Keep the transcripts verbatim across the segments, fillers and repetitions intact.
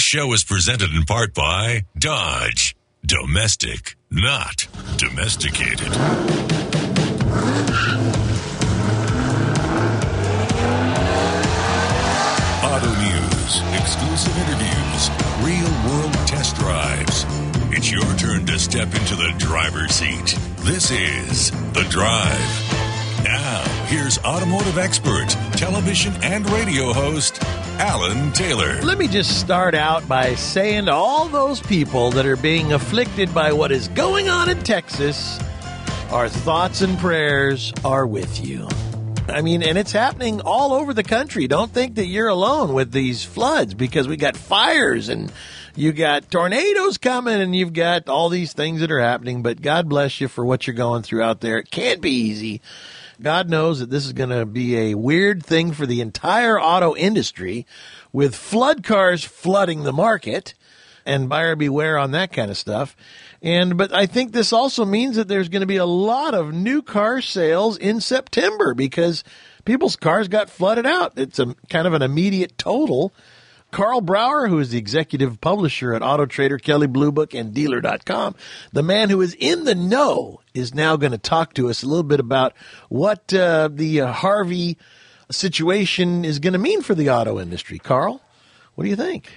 This show is presented in part by Dodge. Domestic, not domesticated. Auto news, exclusive interviews, real-world test drives. It's your turn to step into the driver's seat. This is The Drive. Now, here's automotive expert, television and radio host, Alan Taylor. Let me just start out by saying to all those people that are being afflicted by what is going on in Texas, our thoughts and prayers are with you. I mean, and it's happening all over the country. Don't think that you're alone with these floods, because we got fires and you got tornadoes coming and you've got all these things that are happening. But God bless you for what you're going through out there. It can't be easy. God knows that this is going to be a weird thing for the entire auto industry, with flood cars flooding the market, and buyer beware on that kind of stuff. And but I think this also means that there's going to be a lot of new car sales in September, because people's cars got flooded out. It's a kind of an immediate total. Carl Brower, who is the executive publisher at Auto Trader, Kelley Blue Book, and Dealer dot com, the man who is in the know, is now going to talk to us a little bit about what uh, the uh, Harvey situation is going to mean for the auto industry. Carl, what do you think?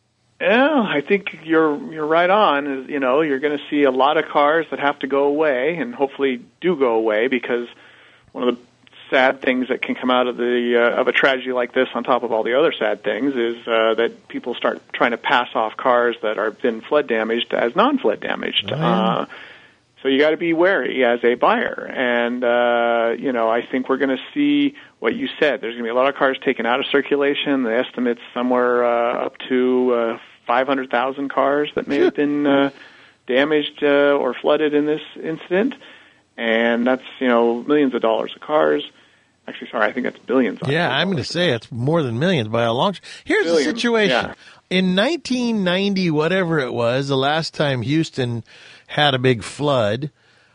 Yeah, I think you're you're right on. You know, you're going to see a lot of cars that have to go away, and hopefully do go away, because one of the sad things that can come out of the uh, of a tragedy like this, on top of all the other sad things, is uh, that people start trying to pass off cars that are been flood damaged as non-flood damaged. Oh, yeah. uh, so you got to be wary as a buyer, and uh, you know, I think we're going to see what you said. There's going to be a lot of cars taken out of circulation. The estimate's somewhere uh, up to uh, five hundred thousand cars that may have been uh, damaged uh, or flooded in this incident, and that's, you know, millions of dollars of cars. Actually, sorry, I think that's billions. Yeah, I'm going to say it's more than millions by a long shot. Here's billions, the situation. Yeah. In nineteen ninety, whatever it was, the last time Houston had a big flood,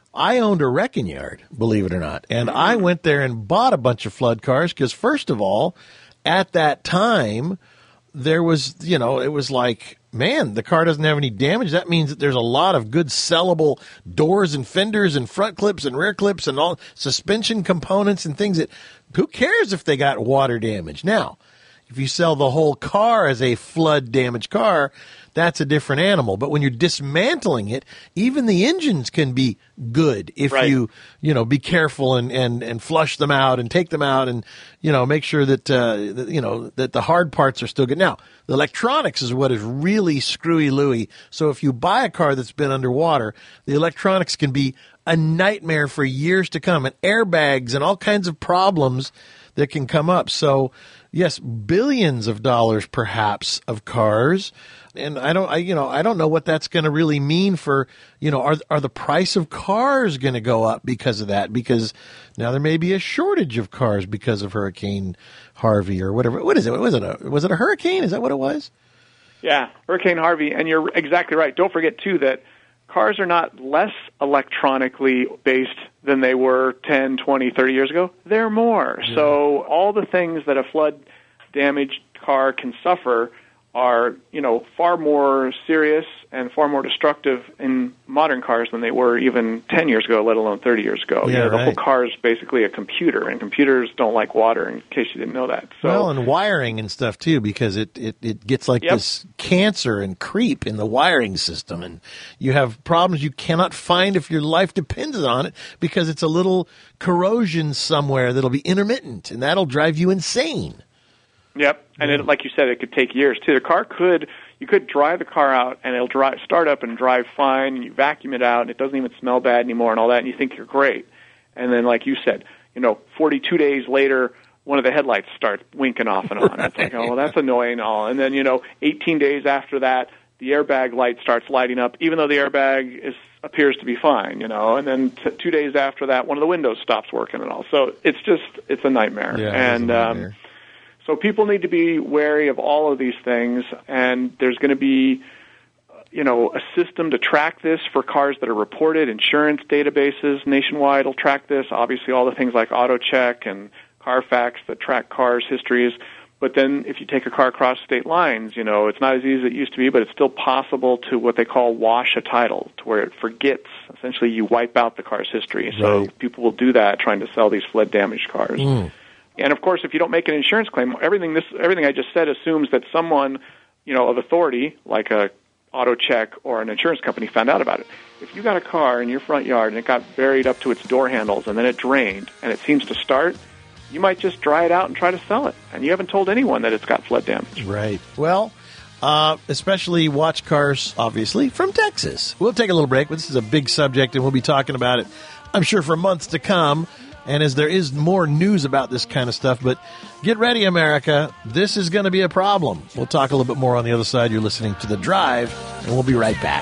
I owned a wrecking yard, believe it or not. And mm-hmm. I went there and bought a bunch of flood cars because, first of all, at that time, there was, you know, it was like, man, the car doesn't have any damage. That means that there's a lot of good sellable doors and fenders and front clips and rear clips and all suspension components and things that, who cares if they got water damage? Now, if you sell the whole car as a flood damaged car, that's a different animal. But when you're dismantling it, even the engines can be good if right. you, you know, be careful and, and, and flush them out and take them out and, you know, make sure that, uh, that, you know, that the hard parts are still good. Now, the electronics is what is really screwy-looey. So if you buy a car that's been underwater, the electronics can be a nightmare for years to come, and airbags and all kinds of problems that can come up. So, yes, billions of dollars perhaps of cars. And I don't, I, you know, I don't know what that's going to really mean for, you know, are are the price of cars going to go up because of that? Because now there may be a shortage of cars because of Hurricane Harvey or whatever. What is it? Was it a was it a hurricane? Is that what it was? Yeah, Hurricane Harvey. And you're exactly right. Don't forget too that cars are not less electronically based than they were ten, twenty, thirty years ago. They're more. Yeah. So all the things that a flood damaged car can suffer are, you know, far more serious and far more destructive in modern cars than they were even ten years ago, let alone thirty years ago. Yeah, you know, right. The whole car is basically a computer, and computers don't like water, in case you didn't know that. So, well, and wiring and stuff, too, because it, it, it gets like yep. this cancer and creep in the wiring system, and you have problems you cannot find if your life depends on it, because it's a little corrosion somewhere that'll be intermittent, and that'll drive you insane. Yep, and it, like you said, it could take years too. The car could, you could dry the car out, and it'll drive, start up and drive fine, and you vacuum it out, and it doesn't even smell bad anymore, and all that, and you think you're great. And then, like you said, you know, forty-two days later, one of the headlights starts winking off and on. Right. It's like, oh, well, that's annoying, and all. And then, you know, eighteen days after that, the airbag light starts lighting up, even though the airbag is appears to be fine, you know. And then t- two days after that, one of the windows stops working and all. So it's just, it's a nightmare. Yeah, and it's a nightmare. Um, So people need to be wary of all of these things, and there's going to be, you know, a system to track this for cars that are reported. Insurance databases nationwide will track this. Obviously, all the things like AutoCheck and Carfax that track cars' histories. But then if you take a car across state lines, you know, it's not as easy as it used to be, but it's still possible to what they call wash a title, to where it forgets. Essentially, you wipe out the car's history. So right. people will do that trying to sell these flood-damaged cars. Mm. And, of course, if you don't make an insurance claim, everything this everything I just said assumes that someone, you know, of authority, like a auto check or an insurance company, found out about it. If you got a car in your front yard and it got buried up to its door handles and then it drained and it seems to start, you might just dry it out and try to sell it. And you haven't told anyone that it's got flood damage. Right. Well, uh, especially watch cars, obviously, from Texas. We'll take a little break, but this is a big subject, and we'll be talking about it, I'm sure, for months to come. And as there is more news about this kind of stuff, but get ready, America. This is going to be a problem. We'll talk a little bit more on the other side. You're listening to The Drive, and we'll be right back.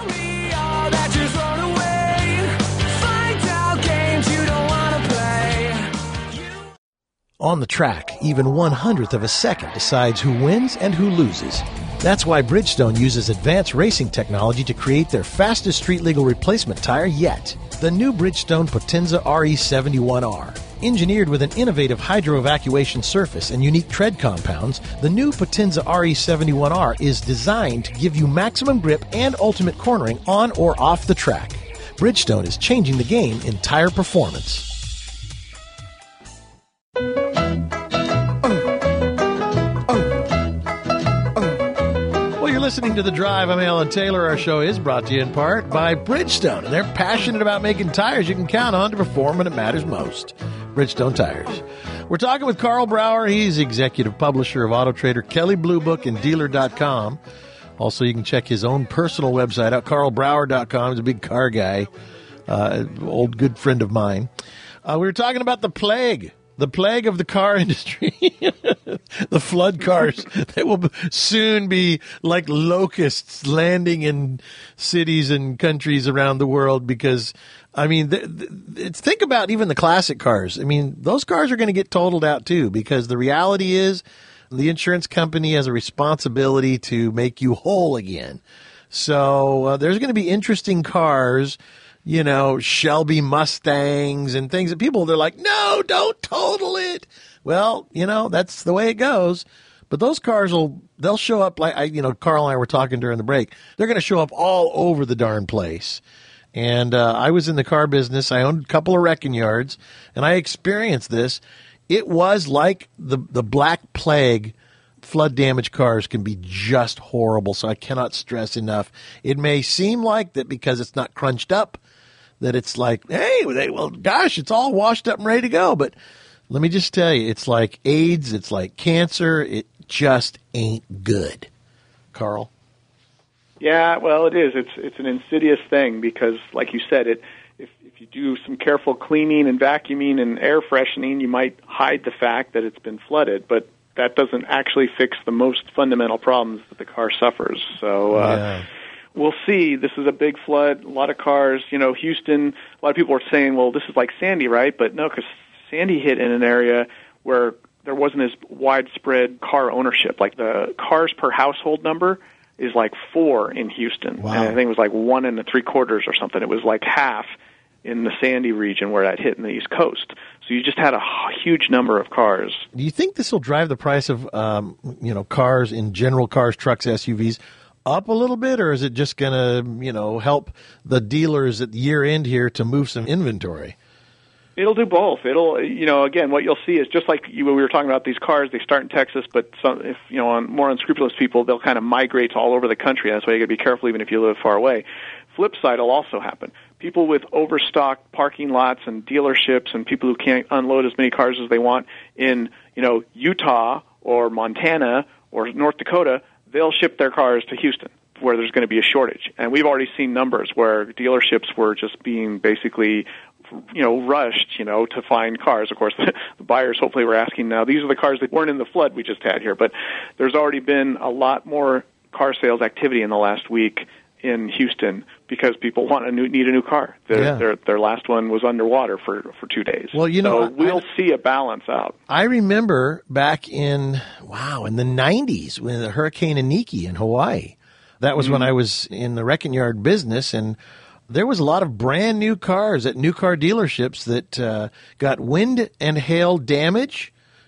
On the track, even one hundredth of a second decides who wins and who loses. That's why Bridgestone uses advanced racing technology to create their fastest street-legal replacement tire yet. The new Bridgestone Potenza R E seventy-one R. Engineered with an innovative hydro-evacuation surface and unique tread compounds, the new Potenza R E seventy-one R is designed to give you maximum grip and ultimate cornering on or off the track. Bridgestone is changing the game in tire performance. Listening to The Drive. I'm Alan Taylor. Our show is brought to you in part by Bridgestone, and they're passionate about making tires you can count on to perform when it matters most. Bridgestone Tires. We're talking with Carl Brower. He's executive publisher of Auto Trader, Kelley Blue Book, and dealer dot com. Also, you can check his own personal website out, carl brower dot com. He's a big car guy, uh, old good friend of mine. Uh, we were talking about the plague. The plague of the car industry, the flood cars that will soon be like locusts landing in cities and countries around the world because, I mean, th- th- think about even the classic cars. I mean, those cars are going to get totaled out too because the reality is the insurance company has a responsibility to make you whole again. So uh, there's going to be interesting cars, you know, Shelby Mustangs and things that people, they're like, no, don't total it. Well, you know, that's the way it goes. But those cars will, they'll show up like, I, you know, Carl and I were talking during the break. They're going to show up all over the darn place. And uh, I was in the car business. I owned a couple of wrecking yards, and I experienced this. It was like the, the Black Plague. Flood damaged cars can be just horrible, so I cannot stress enough. It may seem like that because it's not crunched up, that it's like, hey, they, well, gosh, it's all washed up and ready to go. But let me just tell you, it's like AIDS, it's like cancer. It just ain't good. Carl? Yeah, well, it is. It's it's an insidious thing because, like you said, it if, if you do some careful cleaning and vacuuming and air freshening, you might hide the fact that it's been flooded. But that doesn't actually fix the most fundamental problems that the car suffers. So, uh, yeah. We'll see. This is a big flood, a lot of cars. You know, Houston, a lot of people are saying, well, this is like Sandy, right? But no, because Sandy hit in an area where there wasn't as widespread car ownership. Like the cars per household number is like four in Houston. Wow. And I think it was like one and three quarters or something. It was like half in the Sandy region where that hit in the East Coast. So you just had a huge number of cars. Do you think this will drive the price of, um, you know, cars in general, cars, trucks, S U Vs up a little bit, or is it just going to, you know, help the dealers at the year end here to move some inventory? It'll do both. It'll, you know, again, what you'll see is just like you, we were talking about these cars, they start in Texas, but some, if, you know, on more unscrupulous people, they'll kind of migrate to all over the country. That's why you got to be careful even if you live far away. Flip side will also happen. People with overstocked parking lots and dealerships and people who can't unload as many cars as they want in, you know, Utah or Montana or North Dakota, they'll ship their cars to Houston where there's going to be a shortage. And we've already seen numbers where dealerships were just being basically, you know, rushed, you know, to find cars. Of course, the, the buyers hopefully were asking now, these are the cars that weren't in the flood we just had here. But there's already been a lot more car sales activity in the last week in Houston because people want a new, need a new car. Their, yeah. their their last one was underwater for, for two days. Well, you know, so we'll I, see a balance out. I remember back in, wow, in the nineties when the Hurricane Iniki in Hawaii. That was mm-hmm. when I was in the wrecking yard business, and there was a lot of brand new cars at new car dealerships that uh, got wind and hail damage.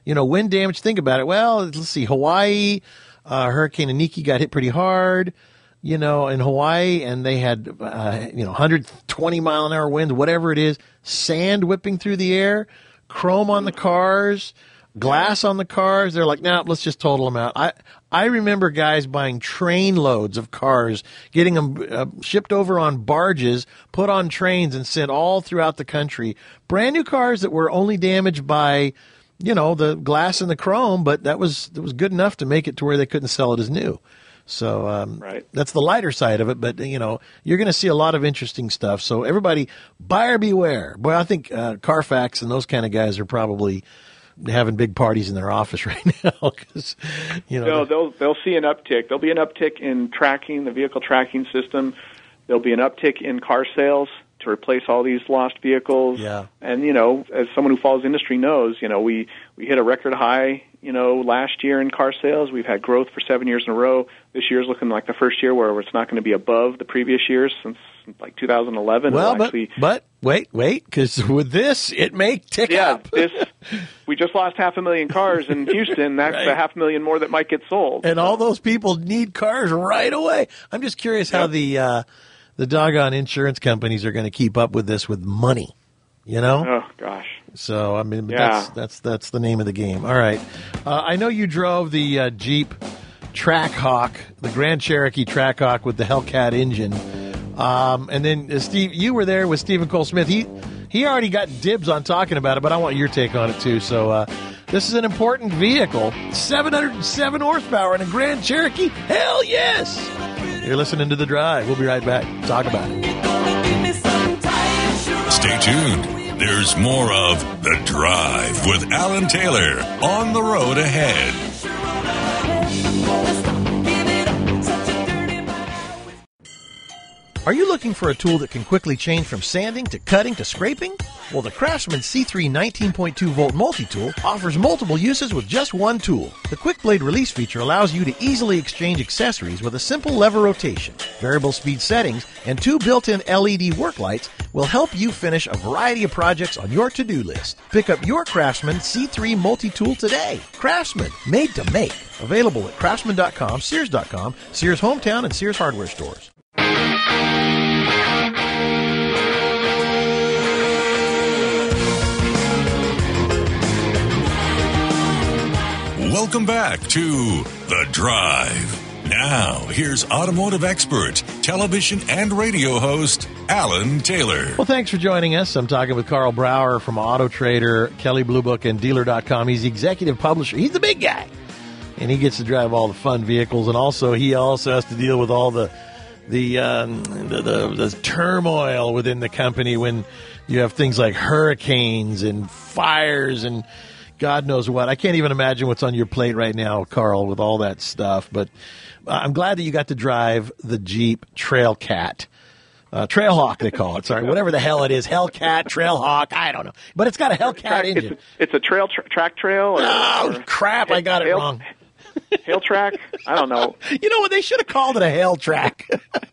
You know, wind damage, think about it. Well, let's see, Hawaii, uh, Hurricane Iniki got hit pretty hard, you know, in Hawaii, and they had, uh, you know, one hundred twenty mile an hour winds, whatever it is, sand whipping through the air, chrome on the cars, glass on the cars. They're like, nah, let's just total them out. I, I remember guys buying train loads of cars, getting them uh, shipped over on barges, put on trains, and sent all throughout the country. Brand new cars that were only damaged by, you know, the glass and the chrome, but that was that was good enough to make it to where they couldn't sell it as new. So um, right. That's the lighter side of it. But, you know, you're going to see a lot of interesting stuff. So everybody, buyer beware. Boy, I think uh, Carfax and those kind of guys are probably having big parties in their office right now, because you know no, they'll they'll see an uptick. There'll be an uptick in tracking, the vehicle tracking system. There'll be an uptick in car sales to replace all these lost vehicles. Yeah. And you know, as someone who follows the industry knows, you know, we we hit a record high, you know, last year in car sales. We've had growth for seven years in a row. This year's looking like the first year where it's not going to be above the previous years since like two thousand eleven. Well, but, actually, but wait, wait, because with this, it may tick yeah, up. this we just lost half a million cars in Houston. That's right. A half a million more that might get sold. And all those people need cars right away. I'm just curious yep. how the uh, the doggone insurance companies are going to keep up with this with money. You know? Oh gosh. So I mean, yeah. that's that's that's the name of the game. All right. Uh, I know you drove the uh, Jeep Trackhawk, the Grand Cherokee Trackhawk with the Hellcat engine. Um, and then, uh, Steve, you were there with Stephen Cole Smith. He he already got dibs on talking about it, but I want your take on it, too. So uh, this is an important vehicle. seven hundred seven horsepower in a Grand Cherokee? Hell yes! You're listening to The Drive. We'll be right back. Talk about it. Stay tuned. There's more of The Drive with Alan Taylor on the road ahead. Are you looking for a tool that can quickly change from sanding to cutting to scraping? Well, the Craftsman C three nineteen point two volt multi-tool offers multiple uses with just one tool. The Quick Blade Release feature allows you to easily exchange accessories with a simple lever rotation. Variable speed settings and two built-in L E D work lights will help you finish a variety of projects on your to-do list. Pick up your Craftsman C three multi-tool today. Craftsman, made to make. Available at craftsman dot com, sears dot com, Sears Hometown, and Sears Hardware stores. Welcome back to The Drive. Now, here's automotive expert, television and radio host, Alan Taylor. Well, thanks for joining us. I'm talking with Carl Brower from Auto Trader, Kelley Blue Book, and Dealer dot com. He's the executive publisher. He's the big guy. And he gets to drive all the fun vehicles. And also, he also has to deal with all the the, um, the, the, the turmoil within the company when you have things like hurricanes and fires and God knows what. I can't even imagine what's on your plate right now, Carl, with all that stuff. But I'm glad that you got to drive the Jeep Trailcat. Uh, Trailhawk, they call it. Sorry, whatever the hell it is. Hellcat, Trailhawk, I don't know. But it's got a Hellcat track, engine. It's, it's a trail tra- track trail? Or, oh, or crap, I got it hail, wrong. Hail track? I don't know. You know what? They should have called it a hail track.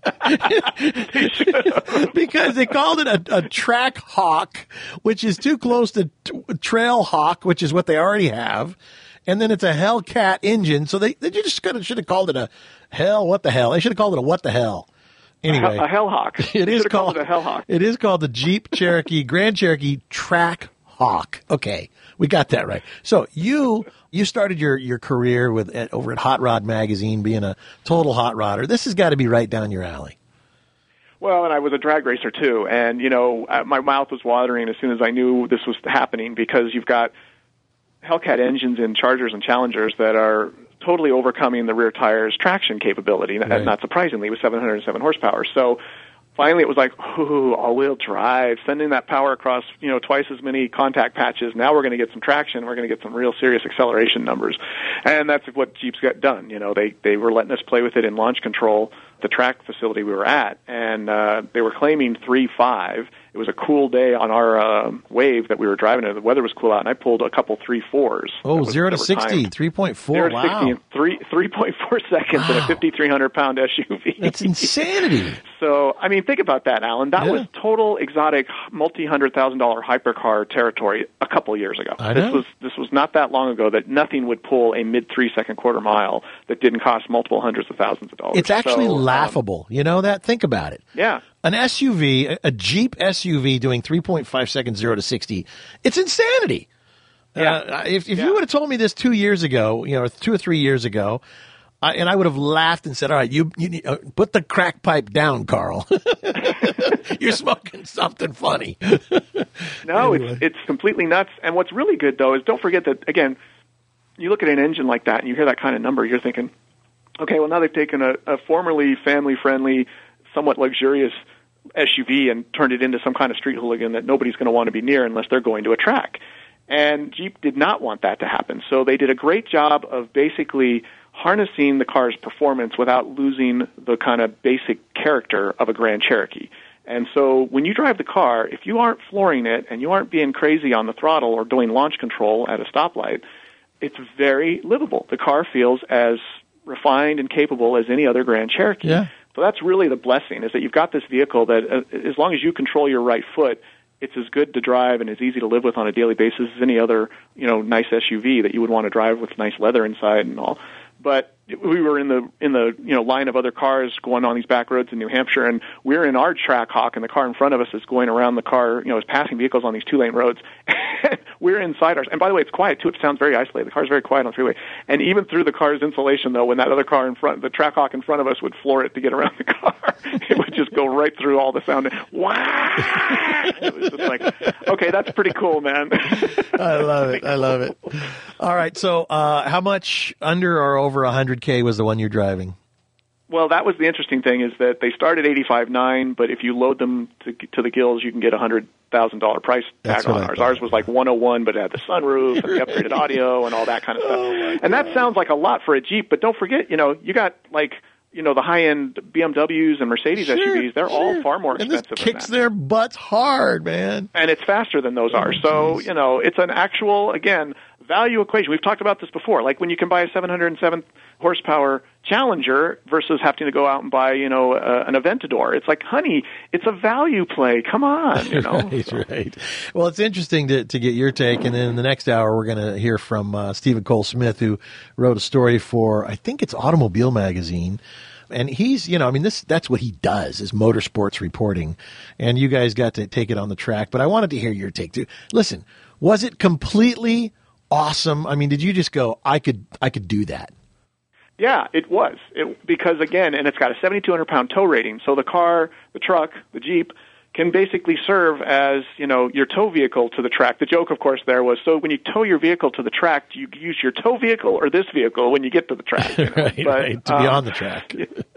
Because they called it a, a track hawk, which is too close to t- trail hawk, which is what they already have. And then it's a Hellcat engine. So they, they just should have called it a hell, what the hell? They should have called it a what the hell. Anyway. A, a Hellhawk. It is called, called it a Hellhawk. It is called the Jeep Cherokee, Grand Cherokee Track Hawk. Okay. We got that right. So you you started your, your career with at, over at Hot Rod Magazine, being a total hot rodder. This has got to be right down your alley. Well, and I was a drag racer too, and you know my mouth was watering as soon as I knew this was happening, because you've got Hellcat engines in Chargers and Challengers that are totally overcoming the rear tire's traction capability, right. And not surprisingly, with seven hundred seven horsepower. So finally, it was like, ooh, all-wheel drive, sending that power across, you know, twice as many contact patches. Now we're going to get some traction. We're going to get some real serious acceleration numbers. And that's what Jeep's got done. You know, they, they were letting us play with it in launch control, the track facility we were at, and uh, they were claiming three point five, it was a cool day on our uh, wave that we were driving it. The weather was cool out, and I pulled a couple three fours. Oh, was, zero to sixty, three point four. Zero to wow. sixty in three three point four seconds wow. in a fifty-three hundred pound S U V. That's insanity. So, I mean, think about that, Alan. That yeah. was total exotic, multi-hundred thousand dollar hypercar territory a couple years ago. I this know. was this was not that long ago that nothing would pull a mid three second quarter mile that didn't cost multiple hundreds of thousands of dollars. It's actually so, laughable. Um, you know that? Think about it. Yeah. An S U V, a, a Jeep S U V doing three point five seconds, zero to sixty. It's insanity. Yeah. Uh, if if yeah. you would have told me this two years ago, you know, two or three years ago, I, and I would have laughed and said, all right, you, you uh, put the crack pipe down, Carl. You're smoking something funny. No, anyway. it's it's completely nuts. And what's really good, though, is don't forget that, again, you look at an engine like that and you hear that kind of number, you're thinking, okay, well, now they've taken a, a formerly family-friendly, somewhat luxurious S U V and turned it into some kind of street hooligan that nobody's going to want to be near unless they're going to a track. And Jeep did not want that to happen. So they did a great job of basically harnessing the car's performance without losing the kind of basic character of a Grand Cherokee. And so when you drive the car, if you aren't flooring it and you aren't being crazy on the throttle or doing launch control at a stoplight, it's very livable. The car feels as refined and capable as any other Grand Cherokee. Yeah. So that's really the blessing, is that you've got this vehicle that, uh, as long as you control your right foot, it's as good to drive and as easy to live with on a daily basis as any other, you know, nice S U V that you would want to drive with nice leather inside and all. But we were in the in the you know line of other cars going on these back roads in New Hampshire, and we're in our track hawk, and the car in front of us is going around the car, you know, is passing vehicles on these two lane roads. We're inside ours, and by the way, it's quiet too. It sounds very isolated. The car's very quiet on the freeway, and even through the car's insulation, though, when that other car in front, the track hawk in front of us would floor it to get around the car, it would just go right through all the sound. Wow! It was just like, okay, that's pretty cool, man. I love it. I love it. All right, so uh, how much under or over one hundred K was the one you're driving? Well, that was the interesting thing, is that they start at eighty-five nine, but if you load them to, to the gills, you can get a one hundred thousand dollars price tag on ours. Ours was like one oh one, but it had the sunroof and the upgraded audio and all that kind of stuff. Oh and that sounds like a lot for a Jeep, but don't forget, you know, you got like, you know, the high-end B M Ws and Mercedes sure, S U Vs, they're sure. all far more expensive And this kicks than that. their butts hard, man. And it's faster than those are. Oh, so, geez. you know, it's an actual, again, value equation. We've talked about this before. Like when you can buy a seven hundred seven horsepower Challenger versus having to go out and buy, you know, uh, an Aventador. It's like, honey, it's a value play. Come on, you know. Right, so. right. Well, it's interesting to, to get your take, and then in the next hour we're going to hear from uh, Stephen Cole Smith, who wrote a story for, I think it's Automobile Magazine. And he's, you know, I mean, this that's what he does, is motorsports reporting. And you guys got to take it on the track. But I wanted to hear your take, too. Listen, was it completely awesome? I mean, did you just go, I could I could do that? Yeah, it was. It, because, again, and it's got a seventy-two hundred pound tow rating. So the car, the truck, the Jeep can basically serve as, you know, your tow vehicle to the track. The joke, of course, there was, so when you tow your vehicle to the track, do you use your tow vehicle or this vehicle when you get to the track? You know? right, but, right, to be um, on the track.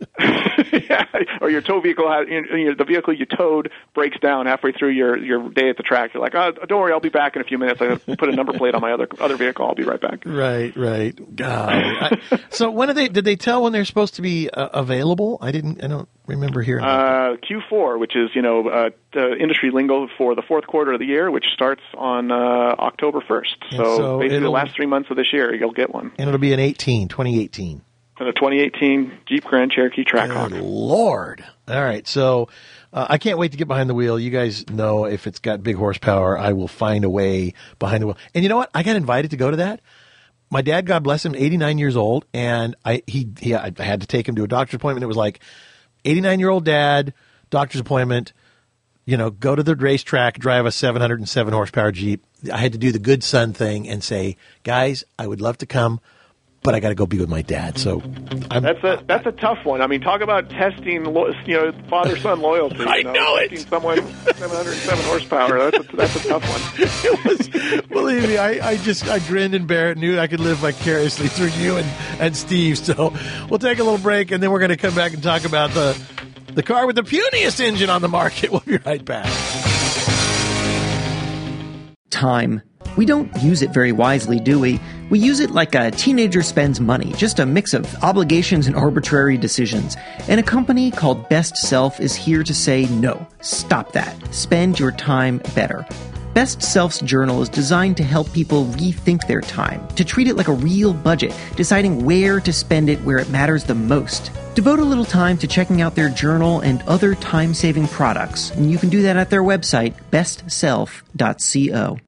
yeah, or your tow vehicle, has, you know, the vehicle you towed breaks down halfway through your, your day at the track. You're like, oh, don't worry, I'll be back in a few minutes. I put a number plate on my other other vehicle. I'll be right back. Right, right. God. I, so when did they did they tell when they're supposed to be uh, available? I didn't. I don't remember hearing. Uh, Q four, which is you know uh, the industry lingo for the fourth quarter of the year, which starts on uh, October first. So, so basically, the last three months of this year, you'll get one. And it'll be an eighteen, twenty eighteen. And a twenty eighteen Jeep Grand Cherokee Trackhawk. Good Lord. All right. So uh, I can't wait to get behind the wheel. You guys know if it's got big horsepower, I will find a way behind the wheel. And you know what? I got invited to go to that. My dad, God bless him, eighty-nine years old, and I he, he I had to take him to a doctor's appointment. It was like eighty-nine-year-old dad, doctor's appointment, you know, go to the racetrack, drive a seven hundred seven horsepower Jeep. I had to do the good son thing and say, guys, I would love to come, but I got to go be with my dad. So I'm, that's a that's a tough one. I mean, talk about testing, you know, father-son loyalty. I you know, know it. Testing someone seven hundred seven horsepower. That's a, that's a tough one. It was, believe me, I, I just I grinned and bare it, knew I could live vicariously through you and, and Steve. So we'll take a little break, and then we're going to come back and talk about the the car with the puniest engine on the market. We'll be right back. Time. We don't use it very wisely, do we? We use it like a teenager spends money, just a mix of obligations and arbitrary decisions. And a company called Best Self is here to say, no, stop that. Spend your time better. Best Self's journal is designed to help people rethink their time, to treat it like a real budget, deciding where to spend it where it matters the most. Devote a little time to checking out their journal and other time-saving products, and you can do that at their website, best self dot co.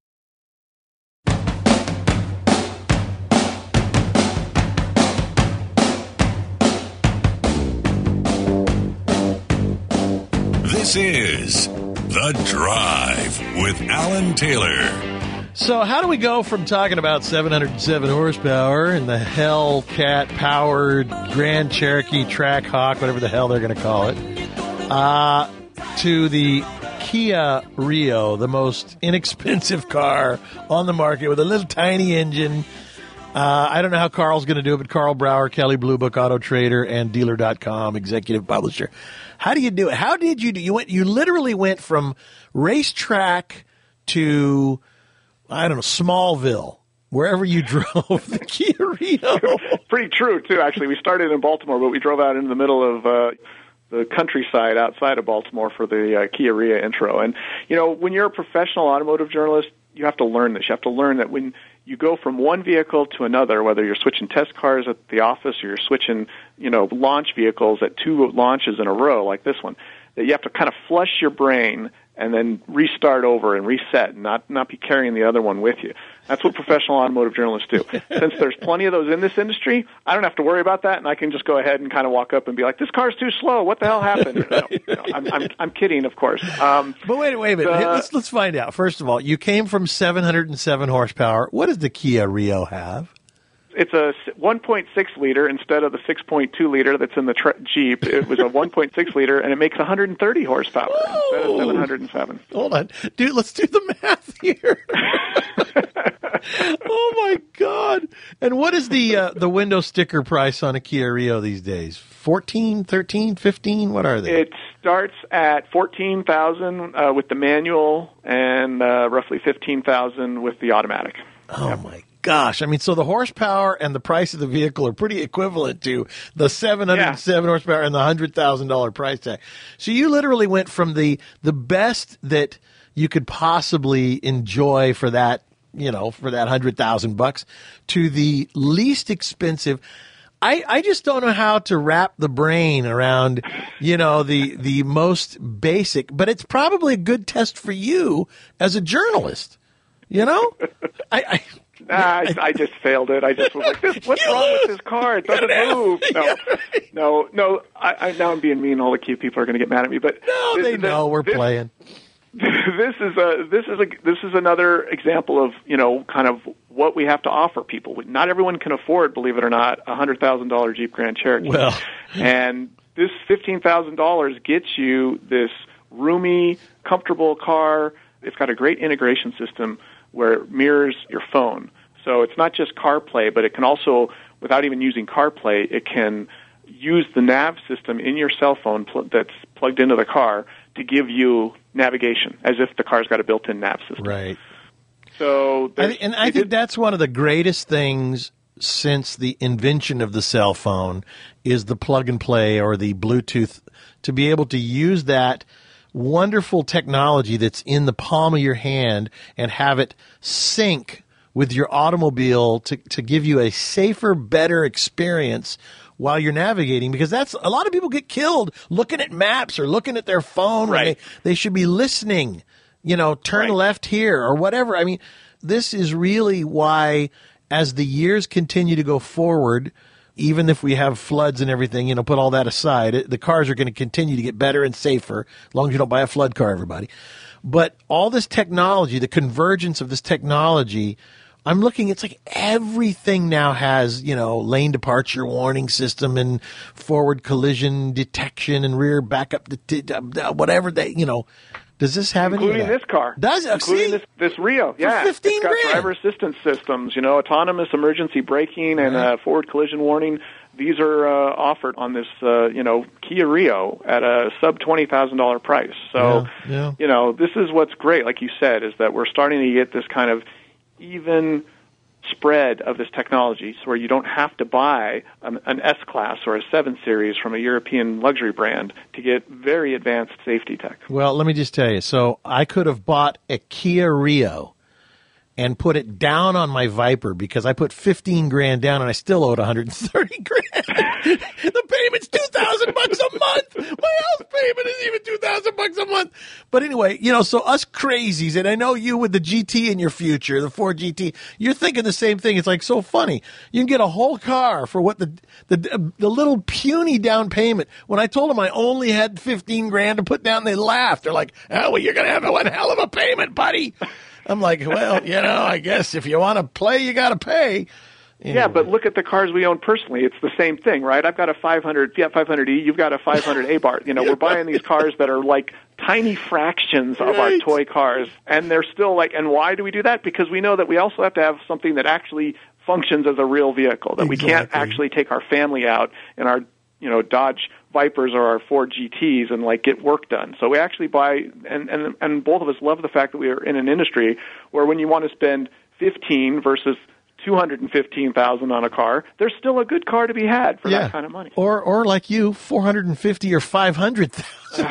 This is The Drive with Alan Taylor. So how do we go from talking about seven hundred seven horsepower and the Hellcat-powered Grand Cherokee Trackhawk, whatever the hell they're going to call it, uh, to the Kia Rio, the most inexpensive car on the market with a little tiny engine. Uh, I don't know how Carl's going to do it, but Carl Brower, Kelley Blue Book Auto Trader, and Dealer dot com, executive publisher. How do you do it? How did you do? You went. You literally went from racetrack to, I don't know, Smallville, wherever you drove the Kia Rio. Pretty true, too. Actually, we started in Baltimore, but we drove out into the middle of uh, the countryside outside of Baltimore for the uh, Kia Rio intro. And you know, when you're a professional automotive journalist, you have to learn this. You have to learn that when you go from one vehicle to another, whether you're switching test cars at the office or you're switching, you know, launch vehicles at two launches in a row like this one, that you have to kind of flush your brain and then restart over and reset and not, not be carrying the other one with you. That's what professional automotive journalists do. Since there's plenty of those in this industry, I don't have to worry about that, and I can just go ahead and kind of walk up and be like, this car's too slow. What the hell happened? You know, you know, I'm, I'm, I'm kidding, of course. Um, but wait, wait a minute. Uh, let's, let's find out. First of all, you came from seven hundred seven horsepower. What does the Kia Rio have? It's a one point six liter instead of the six point two liter that's in the tra- Jeep. It was a one point six liter, and it makes one hundred thirty horsepower Whoa. Instead of seven hundred seven. Hold on. Dude, let's do the math here. Oh, my God. And what is the uh, the window sticker price on a Kia Rio these days? fourteen, thirteen, fifteen? What are they? It starts at fourteen thousand dollars uh, with the manual and uh, roughly fifteen thousand dollars with the automatic. Oh, yep. my Gosh, I mean, so the horsepower and the price of the vehicle are pretty equivalent to the seven hundred seven yeah. horsepower and the one hundred thousand dollars price tag. So you literally went from the the best that you could possibly enjoy for that, you know, for that one hundred thousand bucks to the least expensive. I, I just don't know how to wrap the brain around, you know, the the most basic, but it's probably a good test for you as a journalist. You know? I, I Nah, I, I just failed it. I just was like, "This, what's wrong with this car? It doesn't move." No, no, no. I, I, now I'm being mean. All the Kia people are going to get mad at me, but no, this, they know this, we're this, playing. This is a this is a this is another example of, you know, kind of what we have to offer people. Not everyone can afford, believe it or not, a hundred thousand dollar Jeep Grand Cherokee. Well, and this fifteen thousand dollars gets you this roomy, comfortable car. It's got a great integration system where it mirrors your phone. So it's not just CarPlay, but it can also, without even using CarPlay, it can use the nav system in your cell phone pl- that's plugged into the car to give you navigation, as if the car's got a built-in nav system. Right. So, I, and I think did, that's one of the greatest things since the invention of the cell phone is the plug and play or the Bluetooth, to be able to use that wonderful technology that's in the palm of your hand and have it sync with your automobile to, to give you a safer, better experience while you're navigating, because that's a lot of people get killed looking at maps or looking at their phone. Right. They, they should be listening, you know, turn right. left here or whatever. I mean, this is really why, as the years continue to go forward, even if we have floods and everything, you know, put all that aside, it, the cars are going to continue to get better and safer, as long as you don't buy a flood car, everybody. But all this technology, the convergence of this technology, I'm looking, it's like everything now has, you know, lane departure warning system and forward collision detection and rear backup, whatever they, you know. Does this have any of that? Including this car. Does it? Including See? this, this Rio. Yeah. For fifteen it's got grand. driver assistance systems, you know, autonomous emergency braking and right. uh, forward collision warning. These are uh, offered on this, uh, you know, Kia Rio at a sub twenty thousand dollars price. So, yeah, yeah. you know, this is what's great, like you said, is that we're starting to get this kind of even spread of this technology, so where you don't have to buy an, an S-Class or a seven series from a European luxury brand to get very advanced safety tech. Well, let me just tell you. So I could have bought a Kia Rio and put it down on my Viper because I put fifteen grand down and I still owed one hundred thirty grand. The payment's two thousand bucks a month. My house payment is even two thousand bucks a month. But anyway, you know, so us crazies, and I know you with the G T in your future, the Ford G T, you're thinking the same thing. It's like so funny. You can get a whole car for what the the the little puny down payment. When I told them I only had fifteen grand to put down, they laughed. They're like, "Oh, well, you're gonna have one hell of a payment, buddy." I'm like, well, you know, I guess if you want to play, you got to pay. Anyway. Yeah, but look at the cars we own personally. It's the same thing, right? I've got a five hundred Fiat five hundred E. You've got a five hundred Abarth. You know, we're buying these cars that are like tiny fractions of right. our toy cars, and they're still like. And why do we do that? Because we know that we also have to have something that actually functions as a real vehicle. That exactly. we can't actually take our family out in our, you know, Dodge Vipers or our Ford G Ts and like get work done. So we actually buy, and, and and both of us love the fact that we are in an industry where when you want to spend fifteen versus two hundred and fifteen thousand on a car, there's still a good car to be had for yeah. that kind of money. Or or like you, four hundred and fifty or five hundred thousand.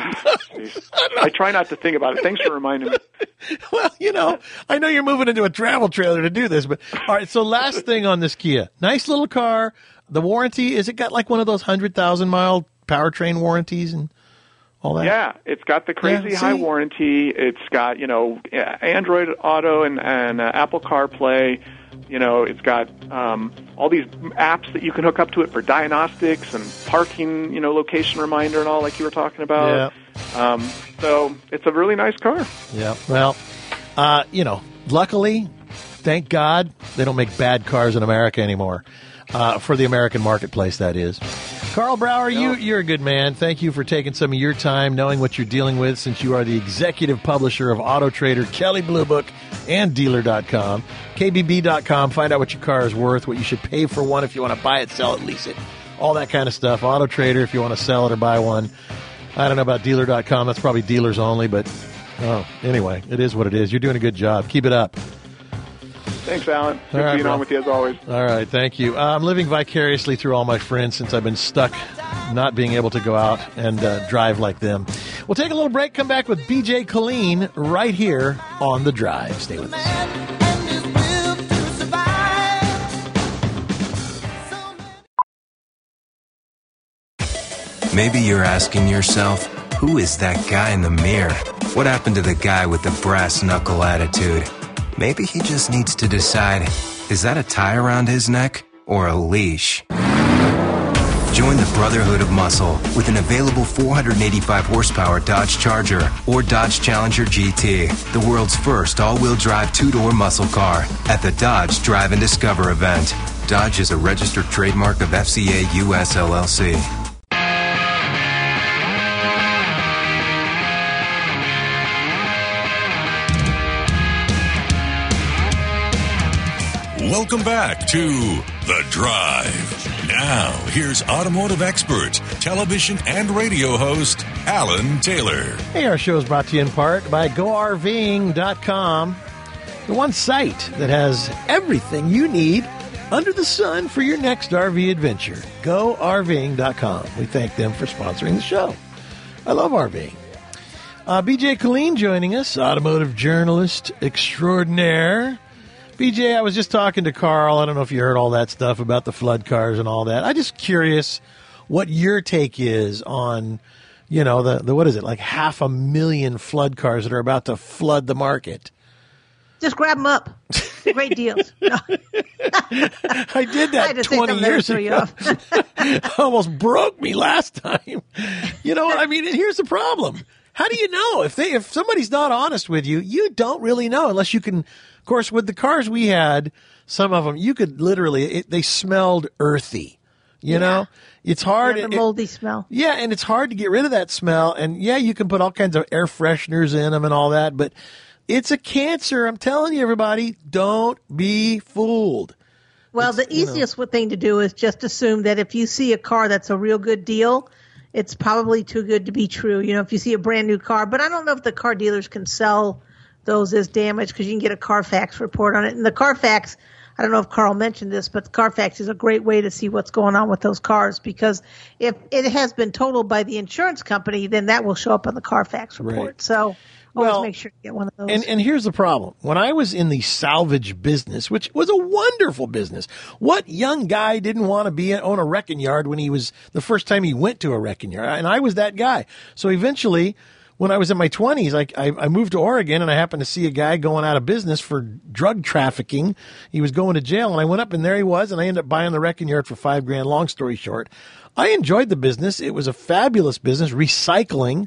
I, I try not to think about it. Thanks for reminding me. Well, you know, I know you're moving into a travel trailer to do this, but all right. So last thing on this Kia, nice little car. The warranty, is it got like one of those hundred thousand mile powertrain warranties and all that? Yeah, it's got the crazy yeah, high warranty. It's got, you know, Android Auto and, and uh, Apple CarPlay. You know, it's got um, all these apps that you can hook up to it for diagnostics and parking, you know, location reminder and all like you were talking about. Yeah. Um, so it's a really nice car. Yeah. Well, uh, you know, luckily, thank God, they don't make bad cars in America anymore. Uh, for the American marketplace, that is. Carl Brower, you, you're a good man. Thank you for taking some of your time, knowing what you're dealing with, since you are the executive publisher of Auto Trader, Kelley Blue Book, and Dealer dot com. K B B dot com, find out what your car is worth, what you should pay for one if you want to buy it, sell it, lease it, all that kind of stuff. Auto Trader, if you want to sell it or buy one. I don't know about Dealer dot com. That's probably dealers only, but oh, anyway, it is what it is. You're doing a good job. Keep it up. Thanks, Alan. Good right, being bro. on with you as always. All right, thank you. Uh, I'm living vicariously through all my friends since I've been stuck not being able to go out and uh, drive like them. We'll take a little break, come back with B J Colleen right here on The Drive. Stay with us. Maybe you're asking yourself, who is that guy in the mirror? What happened to the guy with the brass knuckle attitude? Maybe he just needs to decide, is that a tie around his neck or a leash? Join the Brotherhood of Muscle with an available four hundred eighty-five horsepower Dodge Charger or Dodge Challenger G T, the world's first all-wheel drive two-door muscle car at the Dodge Drive and Discover event. Dodge is a registered trademark of F C A U S L L C. Welcome back to The Drive. Now, here's automotive expert, television and radio host, Alan Taylor. Hey, our show is brought to you in part by Go R V ing dot com, the one site that has everything you need under the sun for your next R V adventure. Go R V ing dot com. We thank them for sponsoring the show. I love RVing. Uh, B J Colleen joining us, automotive journalist extraordinaire. B J, I was just talking to Carl. I don't know if you heard all that stuff about the flood cars and all that. I'm just curious what your take is on, you know, the, the what is it, like half a million flood cars that are about to flood the market. Just grab them up. Great deals. No. I did that I twenty years ago. Almost broke me last time. You know what I mean? And here's the problem. How do you know? If they if somebody's not honest with you, you don't really know unless you can. Of course, with the cars we had, some of them, you could literally, it, they smelled earthy. You yeah. know? It's hard. Yeah, the moldy it, smell. Yeah, and it's hard to get rid of that smell. And yeah, you can put all kinds of air fresheners in them and all that, but it's a cancer. I'm telling you, everybody, don't be fooled. Well, it's, the easiest you know, thing to do is just assume that if you see a car that's a real good deal, it's probably too good to be true. You know, if you see a brand new car, but I don't know if the car dealers can sell those as damaged because you can get a Carfax report on it. And the Carfax, I don't know if Carl mentioned this, but Carfax is a great way to see what's going on with those cars, because if it has been totaled by the insurance company, then that will show up on the Carfax report. Right. So always well, make sure you get one of those. And, and here's the problem. When I was in the salvage business, which was a wonderful business, what young guy didn't want to be own a wrecking yard when he was the first time he went to a wrecking yard? And I was that guy. So eventually, when I was in my twenties, I, I, I moved to Oregon, and I happened to see a guy going out of business for drug trafficking. He was going to jail, and I went up, and there he was, and I ended up buying the wrecking yard for five grand. Long story short, I enjoyed the business. It was a fabulous business, recycling,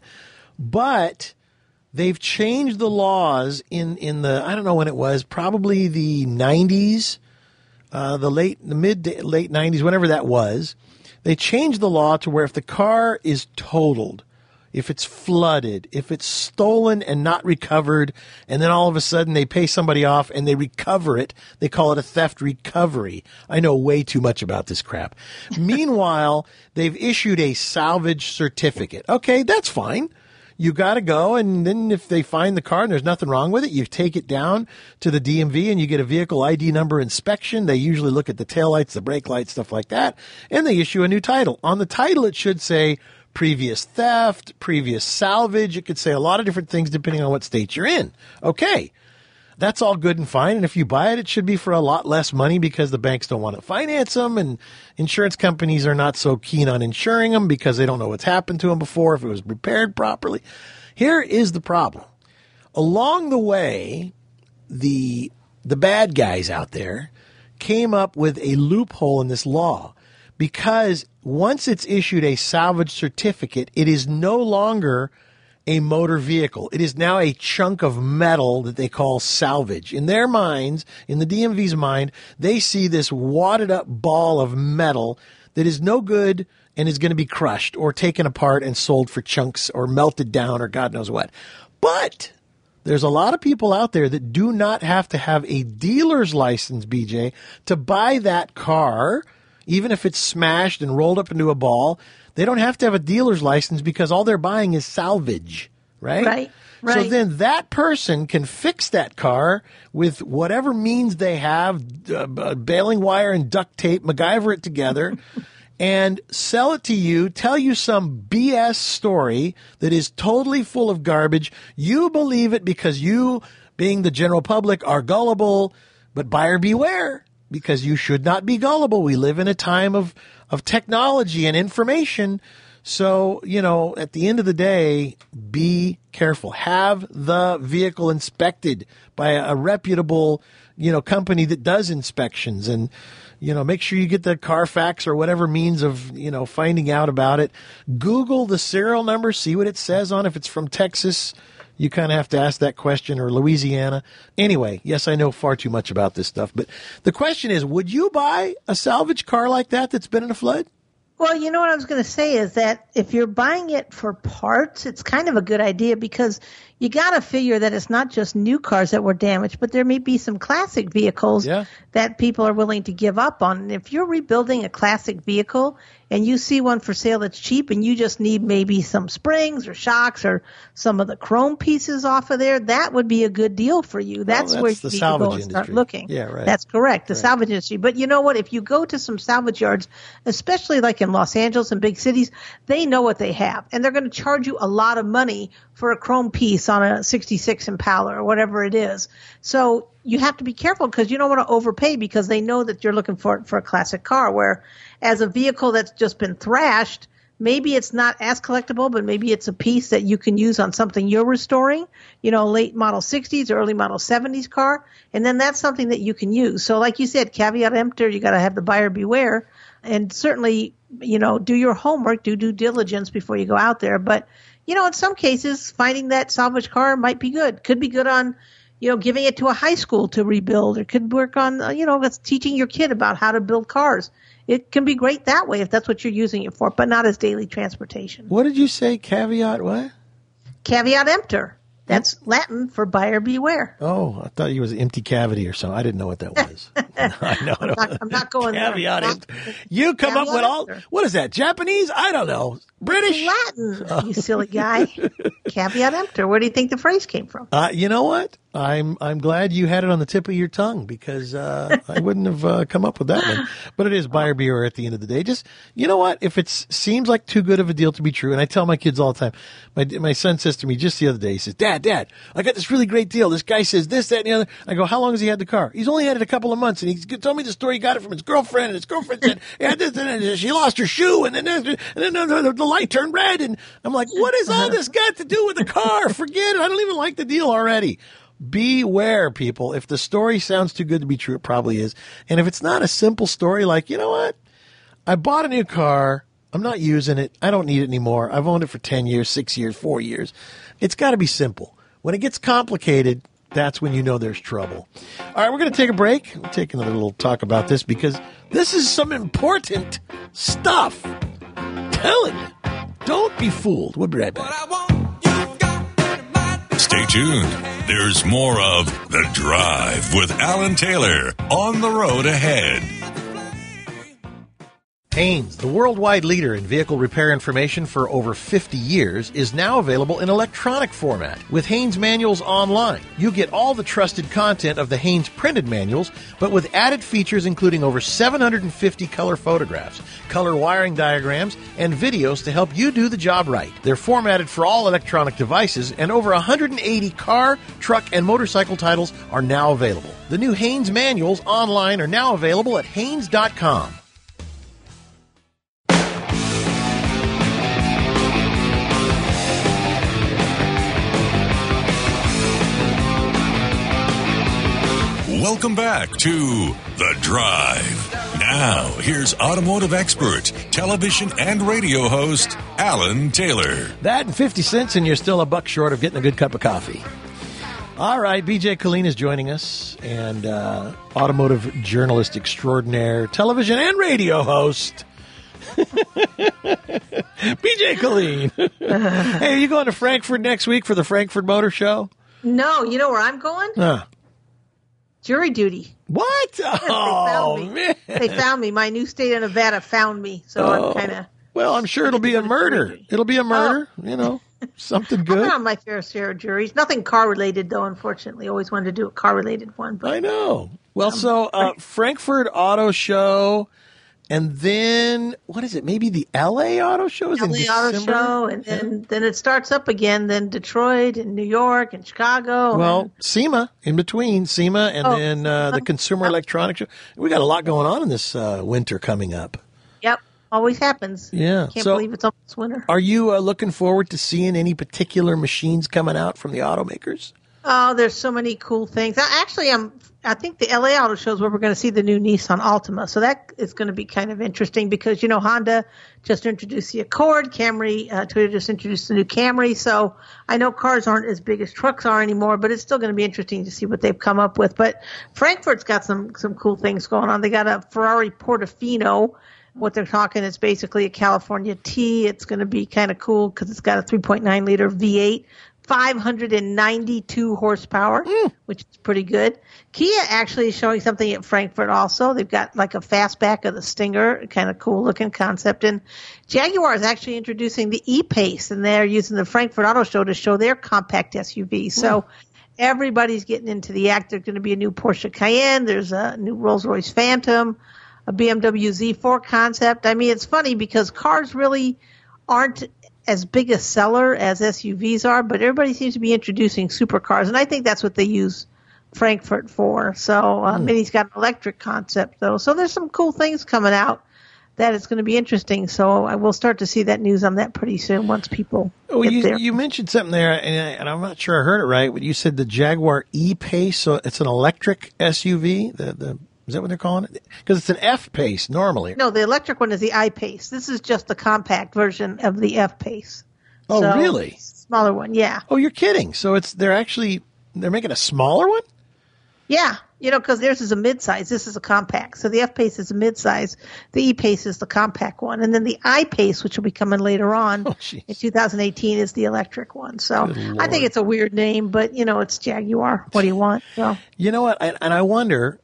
but they've changed the laws in, in the, I don't know when it was, probably the nineties, uh, the late, the mid, late nineties, whenever that was. They changed the law to where if the car is totaled, if it's flooded, if it's stolen and not recovered, and then all of a sudden they pay somebody off and they recover it, they call it a theft recovery. I know way too much about this crap. Meanwhile, they've issued a salvage certificate. Okay, that's fine. You got to go, and then if they find the car and there's nothing wrong with it, you take it down to the D M V and you get a vehicle I D number inspection. They usually look at the taillights, the brake lights, stuff like that, and they issue a new title. On the title, it should say previous theft, previous salvage. It could say a lot of different things depending on what state you're in. Okay, that's all good and fine. And if you buy it, it should be for a lot less money because the banks don't want to finance them, and insurance companies are not so keen on insuring them because they don't know what's happened to them before, if it was repaired properly. Here is the problem. Along the way, the the bad guys out there came up with a loophole in this law, because once it's issued a salvage certificate, it is no longer a motor vehicle. It is now a chunk of metal that they call salvage. In their minds, in the D M V's mind, they see this wadded up ball of metal that is no good and is going to be crushed or taken apart and sold for chunks or melted down or God knows what. But there's a lot of people out there that do not have to have a dealer's license, B J, to buy that car, even if it's smashed and rolled up into a ball. They don't have to have a dealer's license because all they're buying is salvage, right? Right, right. So then that person can fix that car with whatever means they have, uh, baling wire and duct tape, MacGyver it together, and sell it to you, tell you some B S story that is totally full of garbage. You believe it because you, being the general public, are gullible, but buyer beware, because you should not be gullible. We live in a time of of technology and information. So, you know, at the end of the day, be careful. Have the vehicle inspected by a, a reputable, you know, company that does inspections, and, you know, make sure you get the Carfax or whatever means of, you know, finding out about it. Google the serial number, see what it says on it. If it's from Texas, you kind of have to ask that question, or Louisiana. Anyway, yes, I know far too much about this stuff, but the question is, would you buy a salvage car like that that's been in a flood? Well, you know what I was going to say is that if you're buying it for parts, it's kind of a good idea, because you got to figure that it's not just new cars that were damaged, but there may be some classic vehicles yeah. that people are willing to give up on. And if you're rebuilding a classic vehicle and you see one for sale that's cheap and you just need maybe some springs or shocks or some of the chrome pieces off of there, that would be a good deal for you. That's, well, that's where you need to go and industry. Start looking. Yeah, right. That's correct, the right. salvage industry. But you know what? If you go to some salvage yards, especially like in Los Angeles and big cities, they know what they have. And they're going to charge you a lot of money for a chrome piece on a sixty-six Impala or whatever it is. So you have to be careful, because you don't want to overpay, because they know that you're looking for for a classic car, where as a vehicle that's just been thrashed, maybe it's not as collectible, but maybe it's a piece that you can use on something you're restoring, you know, late model sixties or early model seventies car. And then that's something that you can use. So like you said, caveat emptor, you got to have the buyer beware, and certainly, you know, do your homework, do due diligence before you go out there. But, you know, in some cases, finding that salvage car might be good. Could be good on, you know, giving it to a high school to rebuild, or could work on, you know, that's teaching your kid about how to build cars. It can be great that way if that's what you're using it for, but not as daily transportation. What did you say? Caveat what? Caveat emptor. That's Latin for buyer beware. Oh, I thought it was empty cavity or something. I didn't know what that was. I know. I'm not, I'm not going Caveat there. emptor. You come Caveat up with all, emptor. what is that, Japanese? I don't know. British? Latin, oh. You silly guy. Caveat emptor. Where do you think the phrase came from? Uh, you know what? I'm I'm glad you had it on the tip of your tongue because uh, I wouldn't have uh, come up with that one. But it is buyer beware at the end of the day. Just, you know what? If it seems like too good of a deal to be true, and I tell my kids all the time, my my son says to me just the other day, he says, Dad, Dad, I got this really great deal. This guy says this, that, and the other. I go, how long has he had the car? He's only had it a couple of months. And he told me the story. He got it from his girlfriend, and his girlfriend said, yeah, this, and she lost her shoe, and then, and then the, the light turned red. And I'm like, what has all this got to do with the car? Forget it. I don't even like the deal already. Beware, people. If the story sounds too good to be true, it probably is. And if it's not a simple story like, you know what? I bought a new car. I'm not using it. I don't need it anymore. I've owned it for ten years, six years, four years. It's got to be simple. When it gets complicated, that's when you know there's trouble. All right, we're going to take a break. We'll take another little talk about this because this is some important stuff. Tell it. Don't be fooled. We'll be right back. Stay tuned. There's more of The Drive with Alan Taylor on the road ahead. Haynes, the worldwide leader in vehicle repair information for over fifty years, is now available in electronic format. With Haynes Manuals Online, you get all the trusted content of the Haynes printed manuals, but with added features including over seven hundred fifty color photographs, color wiring diagrams, and videos to help you do the job right. They're formatted for all electronic devices, and over one hundred eighty car, truck, and motorcycle titles are now available. The new Haynes Manuals Online are now available at haynes dot com. Welcome back to The Drive. Now, here's automotive expert, television and radio host, Alan Taylor. That and fifty cents and you're still a buck short of getting a good cup of coffee. All right, B J Colleen is joining us, and uh, automotive journalist extraordinaire, television and radio host, B J Colleen. Hey, are you going to Frankfurt next week for the Frankfurt Motor Show? No, you know where I'm going? Huh. Jury duty. What? Yes, oh, they found me. man. They found me. My new state of Nevada found me. So oh. I'm kind of... Well, I'm sure it'll be a murder. It'll be a murder, oh. you know, something good. I've been on my fair share of juries. Nothing car-related, though, unfortunately. Always wanted to do a car-related one. But, I know. Well, um, so uh, Frankfurt Auto Show, and then, what is it? Maybe the L A Auto Show is L A in Auto December? Show, and then, then it starts up again, then Detroit and New York and Chicago. Well, and, SEMA, in between SEMA and oh, then uh, the Consumer Electronics Show. We got a lot going on in this uh, winter coming up. Yep. Always happens. Yeah. Can't so believe it's almost winter. Are you uh, looking forward to seeing any particular machines coming out from the automakers? Oh, there's so many cool things. I, actually, I'm. I think the L A Auto Show is where we're going to see the new Nissan Altima. So that is going to be kind of interesting because, you know, Honda just introduced the Accord. Camry, uh, Toyota just introduced the new Camry. So I know cars aren't as big as trucks are anymore, but it's still going to be interesting to see what they've come up with. But Frankfurt's got some, some cool things going on. They got a Ferrari Portofino. What they're talking is basically a California T. It's going to be kind of cool because it's got a three point nine liter V eight. five hundred ninety-two horsepower, mm. which is pretty good. Kia actually is showing something at Frankfurt also. They've got like a fastback of the Stinger, kind of cool looking concept. And Jaguar is actually introducing the E-Pace, and they're using the Frankfurt Auto Show to show their compact S U V. So mm. everybody's getting into the act. There's going to be a new Porsche Cayenne. There's a new Rolls-Royce Phantom, a B M W Z four concept. I mean, it's funny because cars really aren't as big a seller as S U Vs are, but everybody seems to be introducing supercars, and I think that's what they use Frankfurt for. So uh, mm. Mini's got an electric concept, though. So there's some cool things coming out that it's going to be interesting. So I will start to see that news on that pretty soon once people oh, get you, there. You mentioned something there, and, I, and I'm not sure I heard it right, but you said the Jaguar E-Pace, so it's an electric S U V, the the Is that what they're calling it? Because it's an F-Pace normally. No, the electric one is the I-Pace. This is just the compact version of the F-Pace. Oh, so, really? Smaller one, yeah. Oh, you're kidding. So it's they're actually, they're making a smaller one? Yeah, You know, because theirs is a mid-size. This is a compact. So the F-Pace is a mid-size. The E-Pace is the compact one. And then the I-Pace, which will be coming later on oh, in two thousand eighteen, is the electric one. So I think it's a weird name, but, you know, it's Jaguar. What do you want? So. You know what? I, and I wonder,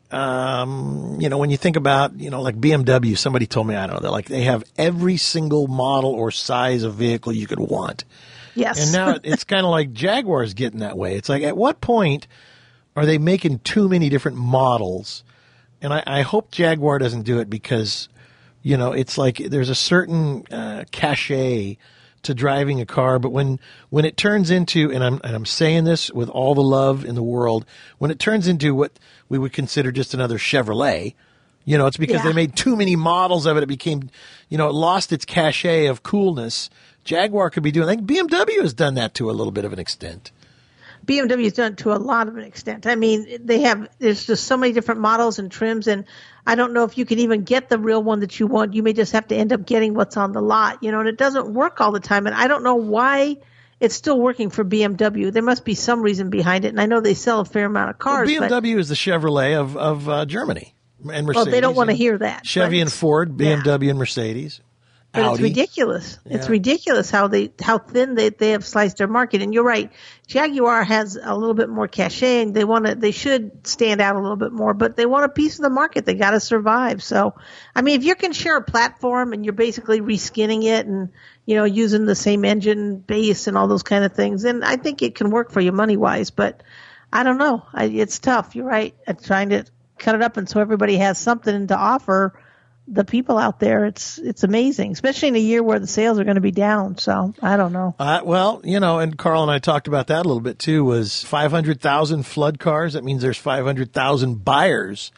um, you know, when you think about, you know, like B M W, somebody told me, I don't know, they're like they have every single model or size of vehicle you could want. Yes. And now it's kind of like Jaguar's getting that way. It's like, at what point are they making too many different models? And I, I hope Jaguar doesn't do it because, you know, it's like there's a certain uh, cachet to driving a car. But when, when it turns into, and I'm, and I'm saying this with all the love in the world, when it turns into what we would consider just another Chevrolet, you know, it's because yeah. they made too many models of it. It became, you know, it lost its cachet of coolness. Jaguar could be doing, I think B M W has done that to a little bit of an extent. B M W has done it to a lot of an extent. I mean, they have, there's just so many different models and trims, and I don't know if you can even get the real one that you want. You may just have to end up getting what's on the lot, you know, and it doesn't work all the time. And I don't know why it's still working for B M W. There must be some reason behind it. And I know they sell a fair amount of cars. Well, B M W is the Chevrolet of, of uh, Germany and Mercedes. Well, they don't want to hear that. Chevy and Ford, B M W yeah. and Mercedes. But Audi. It's ridiculous. Yeah. It's ridiculous how they how thin they, they have sliced their market. And you're right, Jaguar has a little bit more cachet, and they want to they should stand out a little bit more. But they want a piece of the market. They got to survive. So, I mean, if you can share a platform and you're basically reskinning it and you know using the same engine base and all those kind of things, then I think it can work for you money wise. But I don't know. I, it's tough. You're right. At trying to cut it up, and so everybody has something to offer. The people out there, it's it's amazing, especially in a year where the sales are going to be down. So I don't know. Uh, well, you know, and Carl and I talked about that a little bit too. Was five hundred thousand flood cars? That means there's five hundred thousand buyers.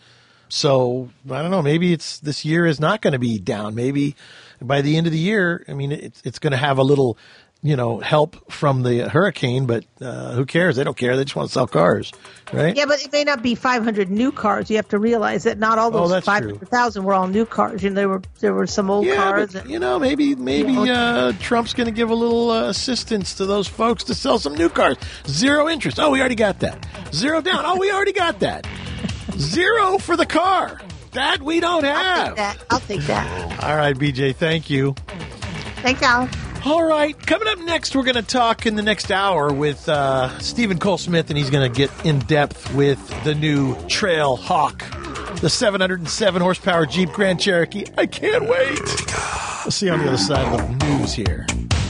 So I don't know. Maybe it's this year is not going to be down. Maybe by the end of the year, I mean, it's it's going to have a little, you know, help from the hurricane. But uh, who cares? They don't care. They just want to sell cars, right? Yeah, but it may not be five hundred new cars. You have to realize that not all those oh, five hundred thousand were all new cars. You know, there were there were some old yeah, cars. But, and, you know, maybe maybe you know, uh, Trump's going to give a little uh, assistance to those folks to sell some new cars. Zero interest. Oh, we already got that. Zero down. Oh, we already got that. Zero for the car. That we don't have. I'll take that. I'll take that. All right, B J. Thank you. Thanks, Al. All right, coming up next, we're going to talk in the next hour with uh, Stephen Cole Smith, and he's going to get in depth with the new Trail Hawk, the seven hundred seven horsepower Jeep Grand Cherokee. I can't wait. We'll see you on the other side of the news here.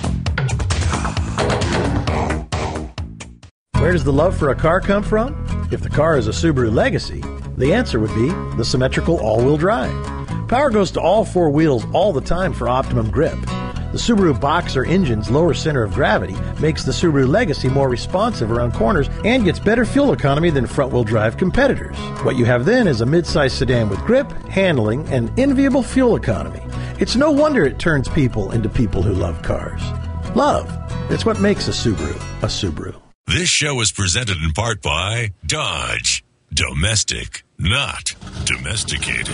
Where does the love for a car come from? If the car is a Subaru Legacy, the answer would be the symmetrical all-wheel drive. Power goes to all four wheels all the time for optimum grip. The Subaru Boxer engine's lower center of gravity makes the Subaru Legacy more responsive around corners and gets better fuel economy than front-wheel drive competitors. What you have then is a mid-size sedan with grip, handling, and enviable fuel economy. It's no wonder it turns people into people who love cars. Love. It's what makes a Subaru a Subaru. This show is presented in part by Dodge. Domestic, not domesticated.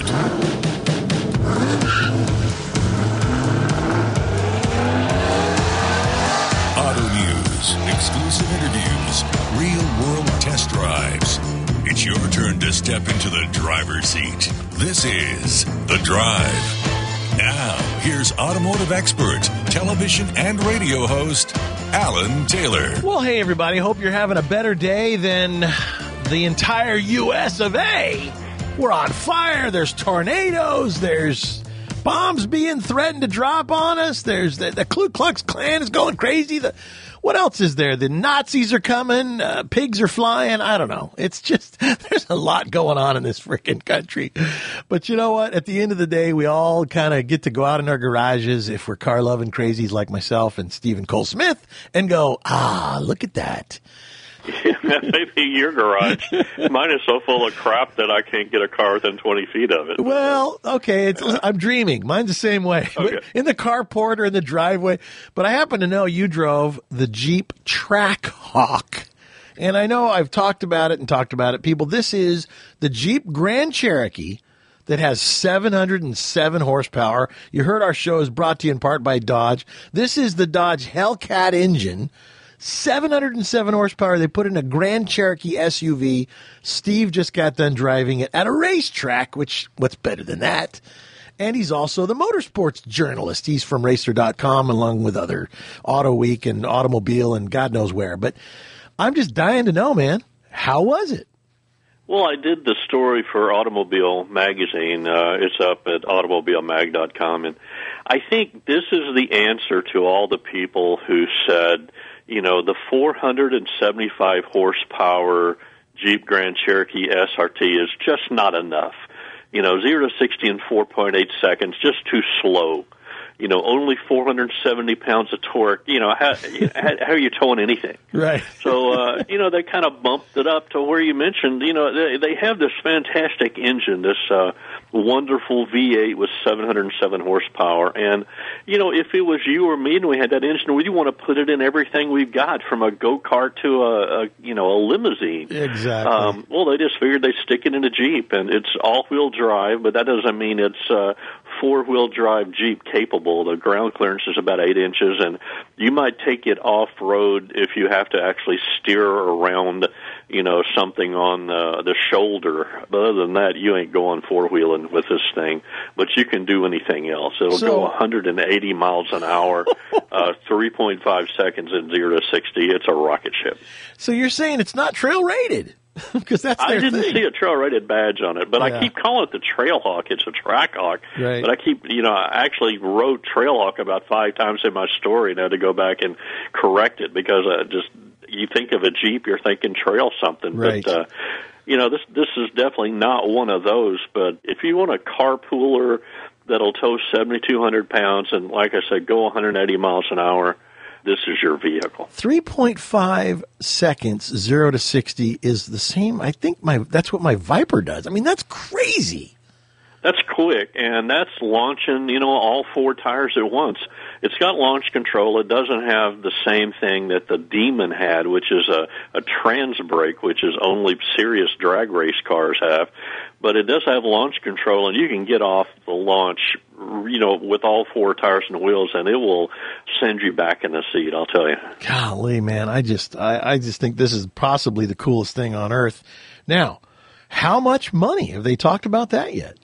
Auto news, exclusive interviews, real-world test drives. It's your turn to step into the driver's seat. This is The Drive. Now, here's automotive expert, television and radio host, Alan Taylor. Well, hey, everybody. Hope you're having a better day than the entire U S of A. We're on fire. There's tornadoes. There's bombs being threatened to drop on us. There's the, the Ku Klux Klan is going crazy. The What else is there? The Nazis are coming. Uh, pigs are flying. I don't know. It's just, there's a lot going on in this freaking country. But you know what? At the end of the day, we all kind of get to go out in our garages if we're car-loving crazies like myself and Stephen Cole Smith and go, ah, look at that. Maybe your garage. Mine is so full of crap that I can't get a car within twenty feet of it. Well, okay, it's, I'm dreaming. Mine's the same way. Okay. In the carport or in the driveway. But I happen to know you drove the Jeep Trackhawk. And I know I've talked about it and talked about it. People, this is the Jeep Grand Cherokee that has seven hundred seven horsepower. You heard our show is brought to you in part by Dodge. This is the Dodge Hellcat engine. seven hundred seven horsepower. They put in a Grand Cherokee S U V. Steve just got done driving it at a racetrack, which, what's better than that? And he's also the motorsports journalist. He's from Racer dot com along with other Auto Week and Automobile and God knows where. But I'm just dying to know, man, how was it? Well, I did the story for Automobile Magazine. Uh, it's up at automobile mag dot com. And I think this is the answer to all the people who said, you know, the four hundred seventy-five horsepower Jeep Grand Cherokee S R T is just not enough. You know, zero to sixty in four point eight seconds, just too slow. You know, only four hundred seventy pounds of torque. You know, how, how are you towing anything? Right. So, uh, you know, they kind of bumped it up to where you mentioned, you know, they, they have this fantastic engine, this uh, wonderful V eight with seven hundred seven horsepower. And, you know, if it was you or me and we had that engine, we want to put it in everything we've got, from a go-kart to a, a you know, a limousine. Exactly. Um, well, they just figured they'd stick it in a Jeep, and it's all-wheel drive, but that doesn't mean it's uh, four-wheel drive Jeep capable. The ground clearance is about eight inches, and you might take it off-road if you have to actually steer around, you know, something on uh, the shoulder. But other than that, you ain't going four-wheeling with this thing. But you can do anything else. It'll so, go one hundred eighty miles an hour, uh, three point five seconds in zero to sixty. It's a rocket ship. So you're saying it's not trail-rated? Because that's their I didn't thing. see a trail-rated badge on it, but Yeah. I keep calling it the Trailhawk. It's a Trackhawk. Right. But I keep, you know, I actually wrote Trailhawk about five times in my story, and I had to go back and correct it because I just, you think of a Jeep, you're thinking trail something. Right. But, uh, you know, this this is definitely not one of those. But if you want a carpooler that'll tow seventy-two hundred pounds and, like I said, go one hundred eighty miles an hour, this is your vehicle. three point five seconds, zero to sixty is the same. I think my that's what my Viper does. I mean, that's crazy. That's quick, and that's launching, you know, all four tires at once. It's got launch control. It doesn't have the same thing that the Demon had, which is a, a trans brake, which is only serious drag race cars have. But it does have launch control, and you can get off the launch, you know, with all four tires and wheels, and it will send you back in the seat, I'll tell you. Golly, man, I just I, I just think this is possibly the coolest thing on earth. Now, how much money? Have they talked about that yet?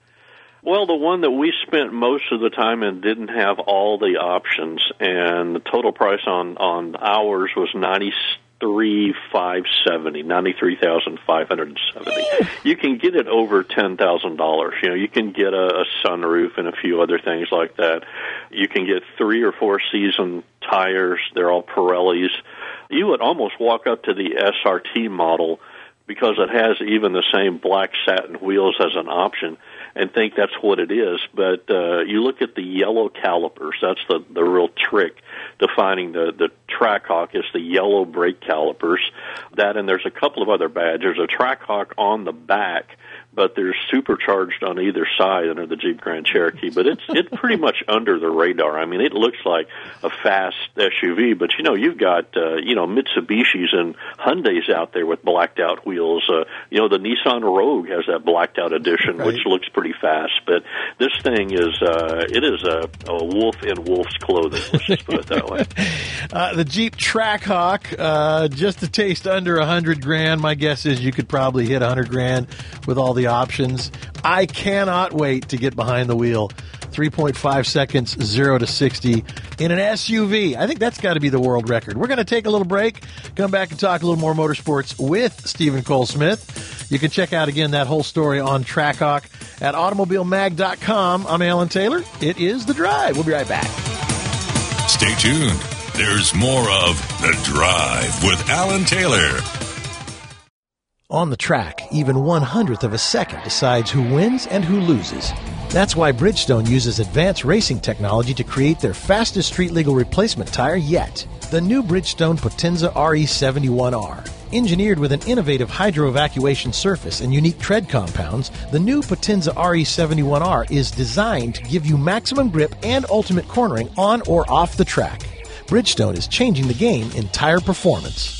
Well, the one that we spent most of the time in didn't have all the options, and the total price on, on ours was ninety-three thousand five hundred seventy dollars, ninety-three thousand five hundred seventy dollars. You can get it over ten thousand dollars. You know, you can get a, a sunroof and a few other things like that. You can get three or four season tires. They're all Pirellis. You would almost walk up to the S R T model because it has even the same black satin wheels as an option, and think that's what it is. But uh, you look at the yellow calipers. That's the, the real trick defining the, the Trackhawk is the yellow brake calipers. That, and there's a couple of other badges. There's a Trackhawk on the back, but they're supercharged on either side under the Jeep Grand Cherokee. But it's it's pretty much under the radar. I mean, it looks like a fast S U V, but, you know, you've got, uh, you know, Mitsubishis and Hyundais out there with blacked-out wheels. Uh, you know, the Nissan Rogue has that blacked-out edition, right, which looks pretty fast. But this thing is, uh, it is a, a wolf in wolf's clothing, let's just put it that way. Uh, the Jeep Trackhawk, uh, just a taste under a hundred grand. My guess is you could probably hit a hundred grand with all the options. I cannot wait to get behind the wheel. three point five seconds, zero to sixty in an S U V. I think that's got to be the world record. We're going to take a little break, come back and talk a little more motorsports with Stephen Cole Smith. You can check out, again, that whole story on Trackhawk at automobile mag dot com. I'm Alan Taylor. It is The Drive. We'll be right back. Stay tuned. There's more of The Drive with Alan Taylor. On the track, even one hundredth of a second decides who wins and who loses. That's why Bridgestone uses advanced racing technology to create their fastest street-legal replacement tire yet. The new Bridgestone Potenza R E seventy-one R. Engineered with an innovative hydro-evacuation surface and unique tread compounds, the new Potenza R E seventy-one R is designed to give you maximum grip and ultimate cornering on or off the track. Bridgestone is changing the game in tire performance.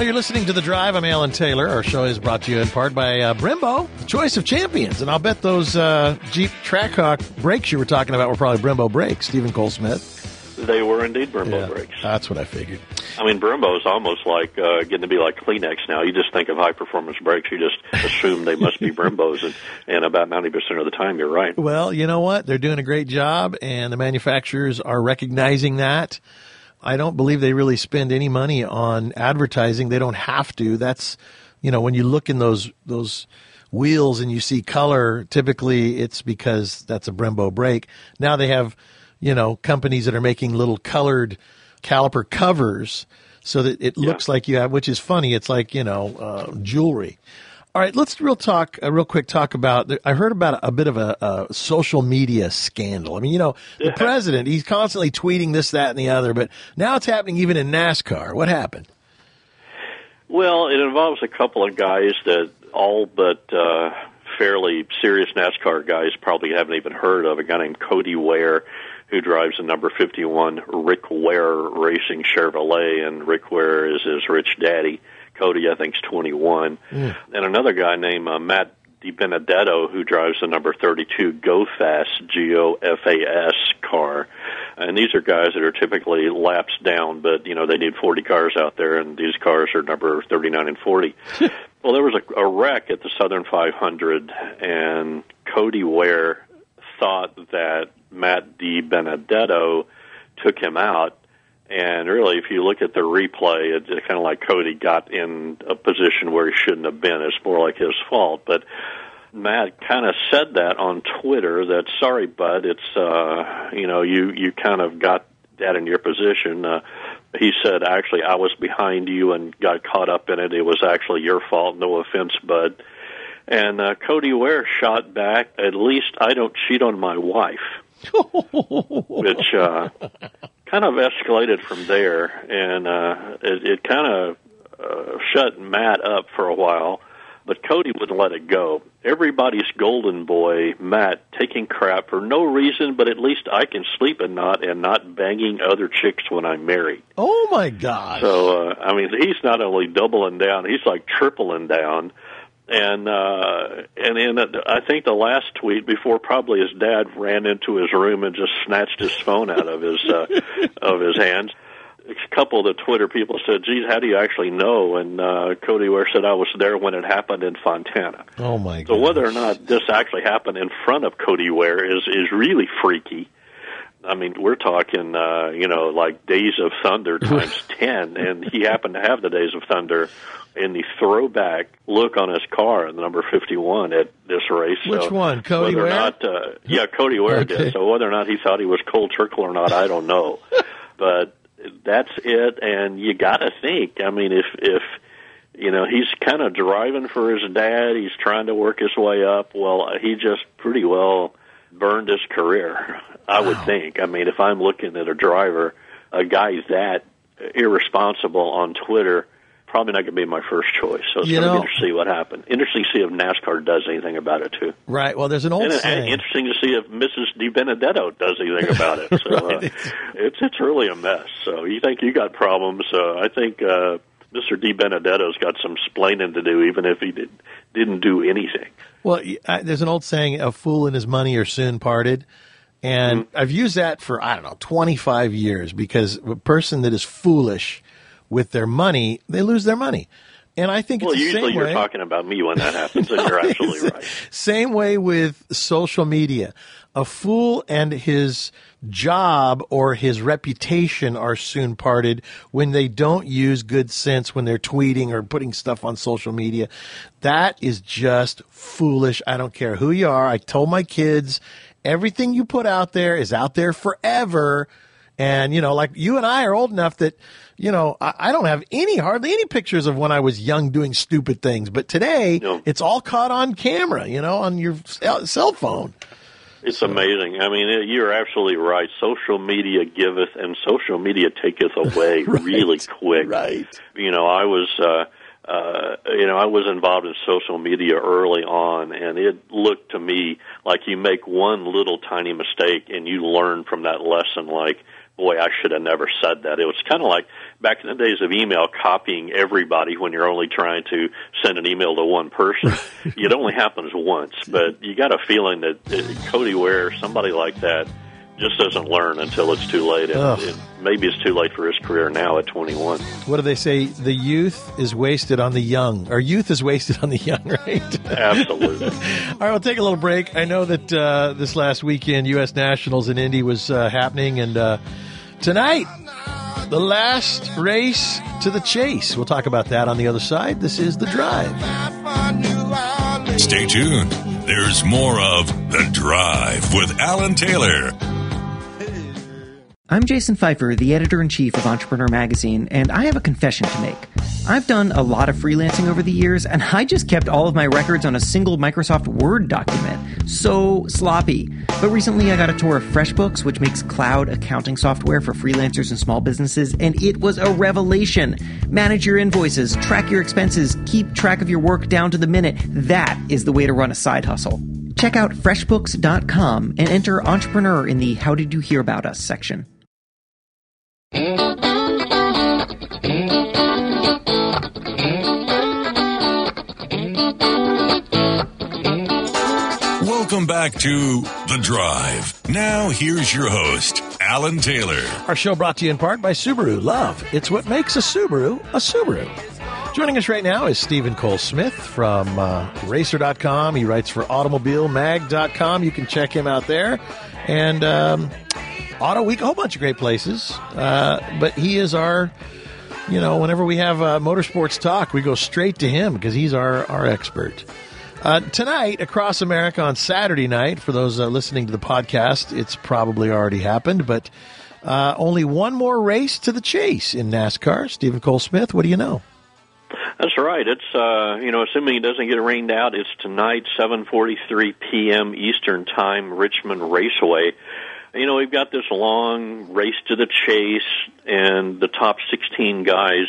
Well, you're listening to The Drive. I'm Alan Taylor. Our show is brought to you in part by uh, Brembo, the choice of champions. And I'll bet those uh, Jeep Trackhawk brakes you were talking about were probably Brembo brakes, Stephen Cole Smith. They were indeed Brembo yeah, brakes. That's what I figured. I mean, Brembo is almost like uh, getting to be like Kleenex now. You just think of high-performance brakes. You just assume they must be Brembos, and, and about ninety percent of the time, you're right. Well, you know what? They're doing a great job, and the manufacturers are recognizing that. I don't believe they really spend any money on advertising. They don't have to. That's, you know, when you look in those those wheels and you see color, typically it's because that's a Brembo brake. Now they have, you know, companies that are making little colored caliper covers so that it looks yeah. like you have, which is funny. It's like, you know, uh, jewelry. All right, let's real talk, uh, real quick talk about, I heard about a, a bit of a, a social media scandal. I mean, you know, the yeah. president, he's constantly tweeting this, that, and the other, but now it's happening even in NASCAR. What happened? Well, it involves a couple of guys that all but uh, fairly serious NASCAR guys probably haven't even heard of. A guy named Cody Ware, who drives the number fifty-one Rick Ware Racing Chevrolet, and Rick Ware is his rich daddy. Cody, I think, is twenty-one. Mm. And another guy named uh, Matt DiBenedetto, who drives the number thirty-two Go Fast, G O F A S car. And these are guys that are typically laps down, but, you know, they need forty cars out there, and these cars are number thirty-nine and forty. Well, there was a, a wreck at the Southern five hundred, and Cody Ware thought that Matt DiBenedetto took him out. And really, if you look at the replay, it's kind of like Cody got in a position where he shouldn't have been. It's more like his fault. But Matt kind of said that on Twitter, that, sorry, bud, it's, uh, you know, you, you kind of got that in your position. Uh, he said, actually, I was behind you and got caught up in it. It was actually your fault. No offense, bud. And uh, Cody Ware shot back, at least I don't cheat on my wife, which uh, kind of escalated from there, and uh, it, it kind of uh, shut Matt up for a while, but Cody wouldn't let it go. Everybody's golden boy, Matt, taking crap for no reason, but at least I can sleep at night and not banging other chicks when I'm married. Oh, my God. So, uh, I mean, he's not only doubling down, he's like tripling down. And uh, and in I think the last tweet before probably his dad ran into his room and just snatched his phone out of his uh, of his hands. A couple of the Twitter people said, "Geez, how do you actually know?" And uh, Cody Ware said, "I was there when it happened in Fontana." Oh my! So whether or not this actually happened in front of Cody Ware is is really freaky. I mean, we're talking, uh, you know, like Days of Thunder times ten, and he happened to have the Days of Thunder in the throwback look on his car in the number fifty-one at this race. Which so one, Cody whether Ware? Or not, uh, yeah, Cody Ware okay. did. So whether or not he thought he was Cole Trickle or not, I don't know. But that's it, and you got to think. I mean, if if you know he's kind of driving for his dad, he's trying to work his way up. Well, he just pretty well burned his career, I would wow. think. I mean, if I'm looking at a driver, a guy that irresponsible on Twitter, probably not going to be my first choice. So it's going to be interesting to see what happens. Interesting to see if NASCAR does anything about it, too. Right. Well, there's an old and, saying. And interesting to see if Missus DiBenedetto does anything about it. So right. uh, it's it's really a mess. So you think you got problems. Uh, I think uh, Mister DiBenedetto's got some splaining to do, even if he did, didn't do anything. Well, I, there's an old saying, a fool and his money are soon parted. And mm-hmm. I've used that for, I don't know, twenty-five years, because a person that is foolish with their money, they lose their money. And I think well, it's the usually same you're way. talking about me when that happens, and you're absolutely right. Same way with social media. A fool and his job or his reputation are soon parted when they don't use good sense when they're tweeting or putting stuff on social media. That is just foolish. I don't care who you are. I told my kids, everything you put out there is out there forever. And, you know, like you and I are old enough that, you know, I, I don't have any, hardly any pictures of when I was young doing stupid things. But today, no. it's all caught on camera, you know, on your cell phone. It's so amazing. I mean, you're absolutely right. Social media giveth and social media taketh away right. really quick. Right. You know, I was, uh, uh, you know, I was involved in social media early on, and it looked to me like you make one little tiny mistake and you learn from that lesson like boy, I should have never said that. It was kind of like back in the days of email, copying everybody when you're only trying to send an email to one person. It only happens once, but you got a feeling that uh, Cody Ware, somebody like that, just doesn't learn until it's too late. And it, maybe it's too late for his career now at twenty-one. What do they say? The youth is wasted on the young. Or youth is wasted on the young, right? Absolutely. All right, we'll take a little break. I know that uh, this last weekend, U S Nationals in Indy was uh, happening, and uh, tonight, the last race to the chase. We'll talk about that on the other side. This is The Drive. Stay tuned. There's more of The Drive with Alan Taylor. I'm Jason Pfeiffer, the editor-in-chief of Entrepreneur Magazine, and I have a confession to make. I've done a lot of freelancing over the years, and I just kept all of my records on a single Microsoft Word document. So sloppy. But recently I got a tour of FreshBooks, which makes cloud accounting software for freelancers and small businesses, and it was a revelation. Manage your invoices, track your expenses, keep track of your work down to the minute. That is the way to run a side hustle. Check out freshbooks dot com and enter Entrepreneur in the How Did You Hear About Us section. Welcome back to The Drive. Now, here's your host, Alan Taylor. Our show brought to you in part by Subaru. Love, it's what makes a Subaru a Subaru. Joining us right now is Stephen Cole Smith from uh, Racer dot com. He writes for Automobile Mag dot com. You can check him out there. And um, Auto Week, a whole bunch of great places. Uh, but he is our, you know, whenever we have uh, motorsports talk, we go straight to him because he's our, our expert. Uh, tonight, across America on Saturday night, for those uh, listening to the podcast, it's probably already happened, but uh, only one more race to the chase in NASCAR. Stephen Cole Smith, what do you know? That's right. It's, uh, you know, assuming it doesn't get rained out, it's tonight, seven forty-three p.m. Eastern Time, Richmond Raceway. You know, we've got this long race to the chase, and the top sixteen guys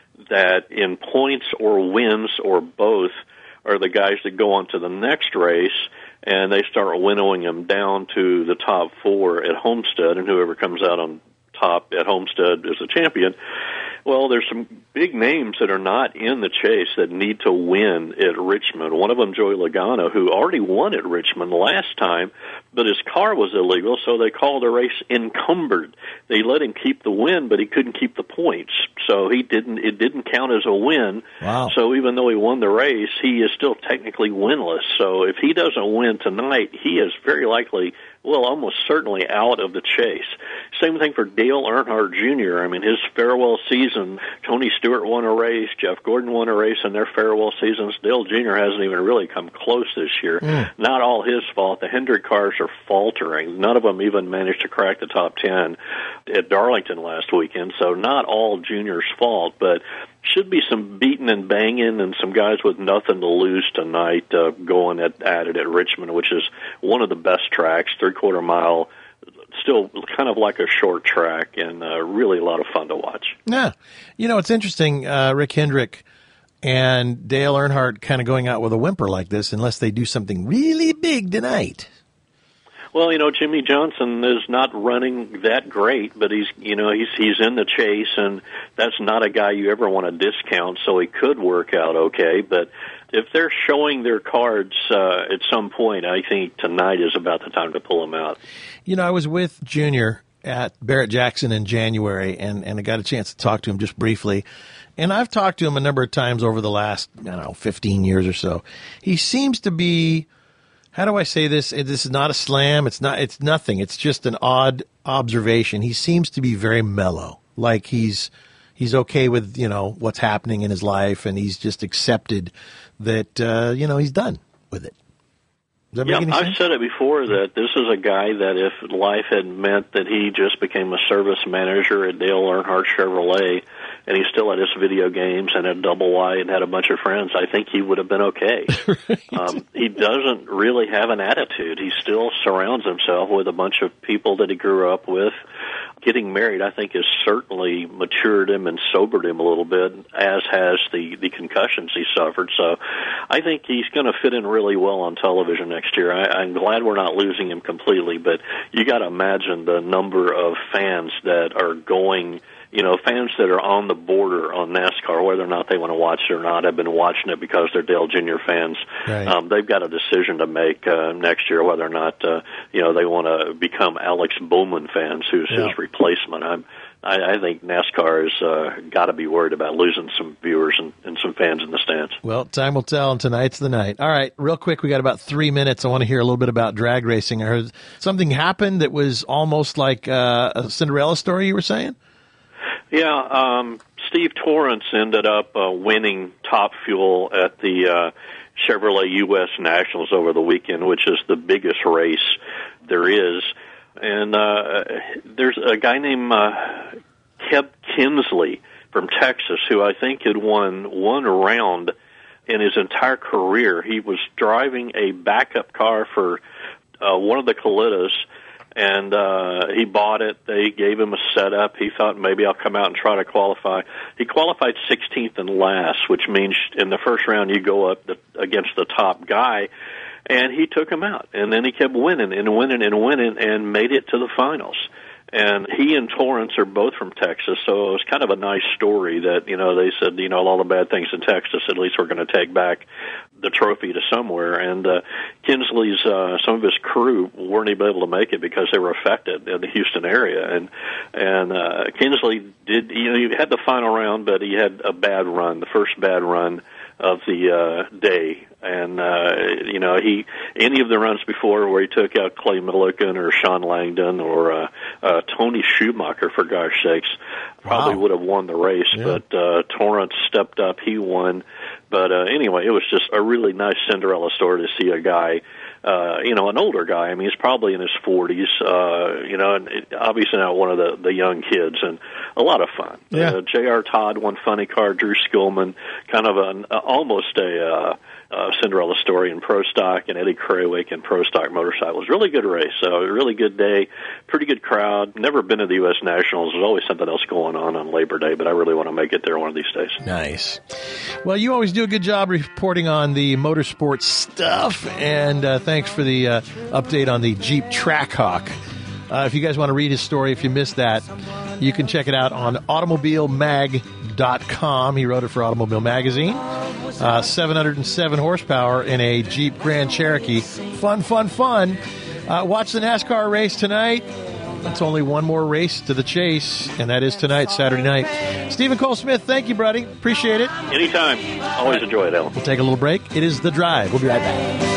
that in points or wins or both are the guys that go on to the next race, and they start winnowing them down to the top four at Homestead, and whoever comes out on top at Homestead is the champion. Well, there's some big names that are not in the chase that need to win at Richmond. One of them, Joey Logano, who already won at Richmond last time, but his car was illegal, so they called the race encumbered. They let him keep the win, but he couldn't keep the points, so he didn't. It didn't count as a win. Wow. So even though he won the race, he is still technically winless. So if he doesn't win tonight, he is very likely, well, almost certainly out of the chase. Same thing for Dale Earnhardt Junior I mean, his farewell season, Tony Stewart won a race, Jeff Gordon won a race in their farewell seasons. Dale Junior hasn't even really come close this year. Mm. Not all his fault. The Hendrick cars are faltering. None of them even managed to crack the top ten at Darlington last weekend, so not all Junior's fault, but should be some beating and banging and some guys with nothing to lose tonight uh, going at, at it at Richmond, which is one of the best tracks, three-quarter mile, still kind of like a short track, and uh, really a lot of fun to watch. Yeah. You know, it's interesting, uh, Rick Hendrick and Dale Earnhardt kind of going out with a whimper like this unless they do something really big tonight. Well, you know, Jimmy Johnson is not running that great, but he's, you know, he's he's in the chase, and that's not a guy you ever want to discount, so he could work out okay. But if they're showing their cards uh, at some point, I think tonight is about the time to pull them out. You know, I was with Junior at Barrett Jackson in January, and, and I got a chance to talk to him just briefly. And I've talked to him a number of times over the last, I don't know, fifteen years or so. He seems to be... How do I say this? This is not a slam. It's not. It's nothing. It's just an odd observation. He seems to be very mellow, like he's he's okay with, you know, what's happening in his life, and he's just accepted that uh, you know he's done with it. Does that yeah, make any I've sense? said it before that this is a guy that if life had meant that he just became a service manager at Dale Earnhardt Chevrolet, and he still had his video games and had double wide and had a bunch of friends, I think he would have been okay. Right. Um, he doesn't really have an attitude. He still surrounds himself with a bunch of people that he grew up with. getting married, I think, has certainly matured him and sobered him a little bit, as has the, the concussions he suffered. So I think he's going to fit in really well on television next year. I, I'm glad we're not losing him completely, but you got to imagine the number of fans that are going, you know, fans that are on the border on NASCAR, whether or not they want to watch it or not, have been watching it because they're Dale Junior fans. Right. Um, they've got a decision to make uh, next year whether or not, uh, you know, they want to become Alex Bowman fans, who's Yeah. his replacement. I'm, I, I think NASCAR has uh, got to be worried about losing some viewers and, and some fans in the stands. Well, time will tell, and tonight's the night. All right, real quick, we got about three minutes. I want to hear a little bit about drag racing. I heard something happened that was almost like uh, a Cinderella story, you were saying? Yeah, um, Steve Torrence ended up uh, winning Top Fuel at the uh, Chevrolet U S Nationals over the weekend, which is the biggest race there is. And uh, there's a guy named uh, Keb Kinsley from Texas who I think had won one round in his entire career. He was driving a backup car for uh, one of the Colitas, and uh, he bought it. They gave him a setup. He thought maybe I'll come out and try to qualify. He qualified sixteenth and last, which means in the first round you go up the, against the top guy, and he took him out. And then he kept winning and winning and winning and made it to the finals. And he and Torrance are both from Texas, so it was kind of a nice story that, you know, they said, you know, all the bad things in Texas, at least we're going to take back the trophy to somewhere. And uh, Kinsley's, uh, some of his crew weren't even able to make it because they were affected in the Houston area. And and uh, Kinsley did, you know, he had the final round, but he had a bad run, the first bad run of the uh, day. And, uh, you know, he, any of the runs before where he took out Clay Millican or Sean Langdon or uh, uh, Tony Schumacher, for gosh sakes, probably Wow. would have won the race. Yeah. But uh, Torrance stepped up, he won. But uh, anyway, it was just a really nice Cinderella story to see a guy, uh, you know, an older guy. I mean, he's probably in his forties, uh, you know, and it, obviously not one of the, the young kids, and a lot of fun. Yeah. Uh, J R. Todd won Funny Car, Drew Skillman, kind of an, uh, almost a uh, uh, Cinderella story in Pro Stock, and Eddie Krawick in Pro Stock Motorcycles. Really good race, so a really good day, pretty good crowd. Never been to the U S Nationals. There's always something else going on on Labor Day, but I really want to make it there one of these days. Nice. Well, you always do a good job reporting on the motorsports stuff, and uh, thanks for the uh, update on the Jeep Trackhawk. Uh, if you guys want to read his story, if you missed that, you can check it out on automobile mag dot com. He wrote it for Automobile Magazine. Uh, seven hundred seven horsepower in a Jeep Grand Cherokee. Fun, fun, fun. Uh, watch the NASCAR race tonight. It's only one more race to the chase, and that is tonight, Saturday night. Stephen Cole Smith, thank you, buddy. Appreciate it. Anytime. Always enjoy it, Alan. We'll take a little break. It is The Drive. We'll be right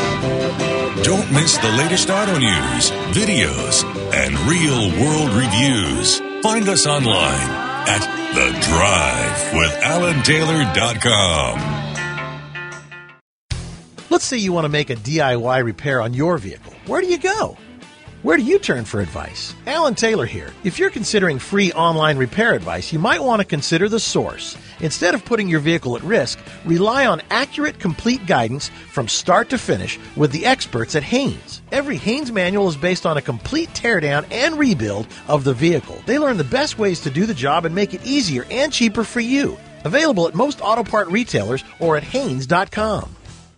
back. Don't miss the latest auto news, videos, and real-world reviews. Find us online at The Drive with Alan Taylor dot com. Let's say you want to make a D I Y repair on your vehicle. Where do you go? Where do you turn for advice? Alan Taylor here. If you're considering free online repair advice, you might want to consider The Source. Instead of putting your vehicle at risk, rely on accurate, complete guidance from start to finish with the experts at Haynes. Every Haynes manual is based on a complete teardown and rebuild of the vehicle. They learn the best ways to do the job and make it easier and cheaper for you. Available at most auto part retailers or at Haynes dot com.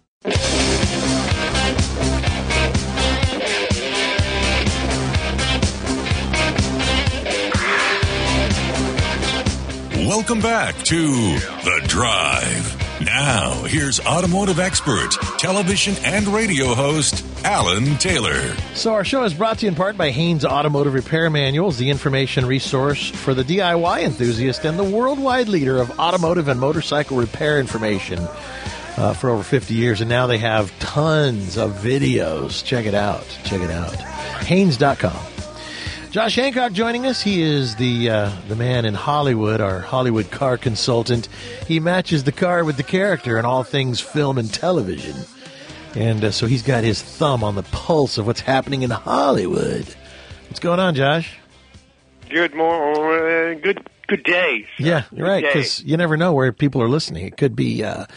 Welcome back to The Drive. Now, here's automotive expert, television and radio host, Alan Taylor. So our show is brought to you in part by Haynes Automotive Repair Manuals, the information resource for the D I Y enthusiast and the worldwide leader of automotive and motorcycle repair information uh, for over fifty years. And now they have tons of videos. Check it out. Check it out. Haynes dot com. Josh Hancock joining us. He is the uh, the man in Hollywood, our Hollywood car consultant. He matches the car with the character in all things film and television. And uh, so he's got his thumb on the pulse of what's happening in Hollywood. What's going on, Josh? Good morning. Good good day. Yeah, you're right, because you never know where people are listening. It could be uh,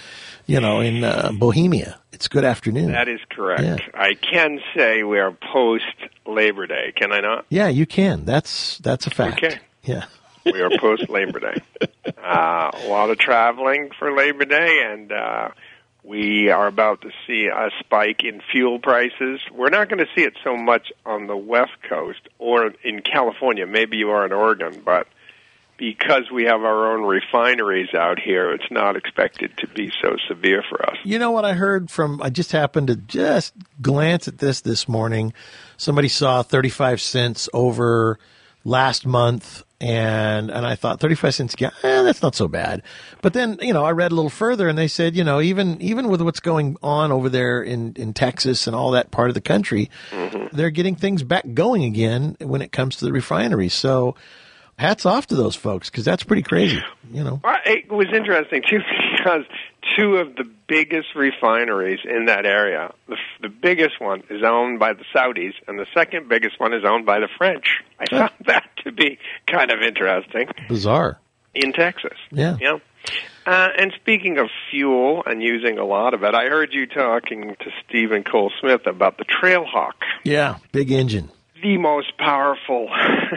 you know, in uh, Bohemia. It's good afternoon. That is correct. Yeah. I can say we are post Labor Day. Can I not? Yeah, you can. That's that's a fact. Okay. Yeah. We are post Labor Day. Uh, a lot of traveling for Labor Day, and uh, we are about to see a spike in fuel prices. We're not going to see it so much on the West Coast or in California. Maybe you are in Oregon, but because we have our own refineries out here, it's not expected to be so severe for us. You know what I heard from, I just happened to just glance at this this morning. Somebody saw thirty-five cents over last month, and and I thought thirty-five cents, yeah, eh, that's not so bad. But then, you know, I read a little further, and they said, you know, even even with what's going on over there in, in Texas and all that part of the country, mm-hmm. they're getting things back going again when it comes to the refineries. So hats off to those folks, because that's pretty crazy, you know. Well, it was interesting, too, because two of the biggest refineries in that area, the, the biggest one is owned by the Saudis, and the second biggest one is owned by the French. I found that to be kind of interesting. Bizarre. In Texas. Yeah. Yeah. Uh, and speaking of fuel and using a lot of it, I heard you talking to Stephen Cole Smith about the Trailhawk. Yeah, big engine. The most powerful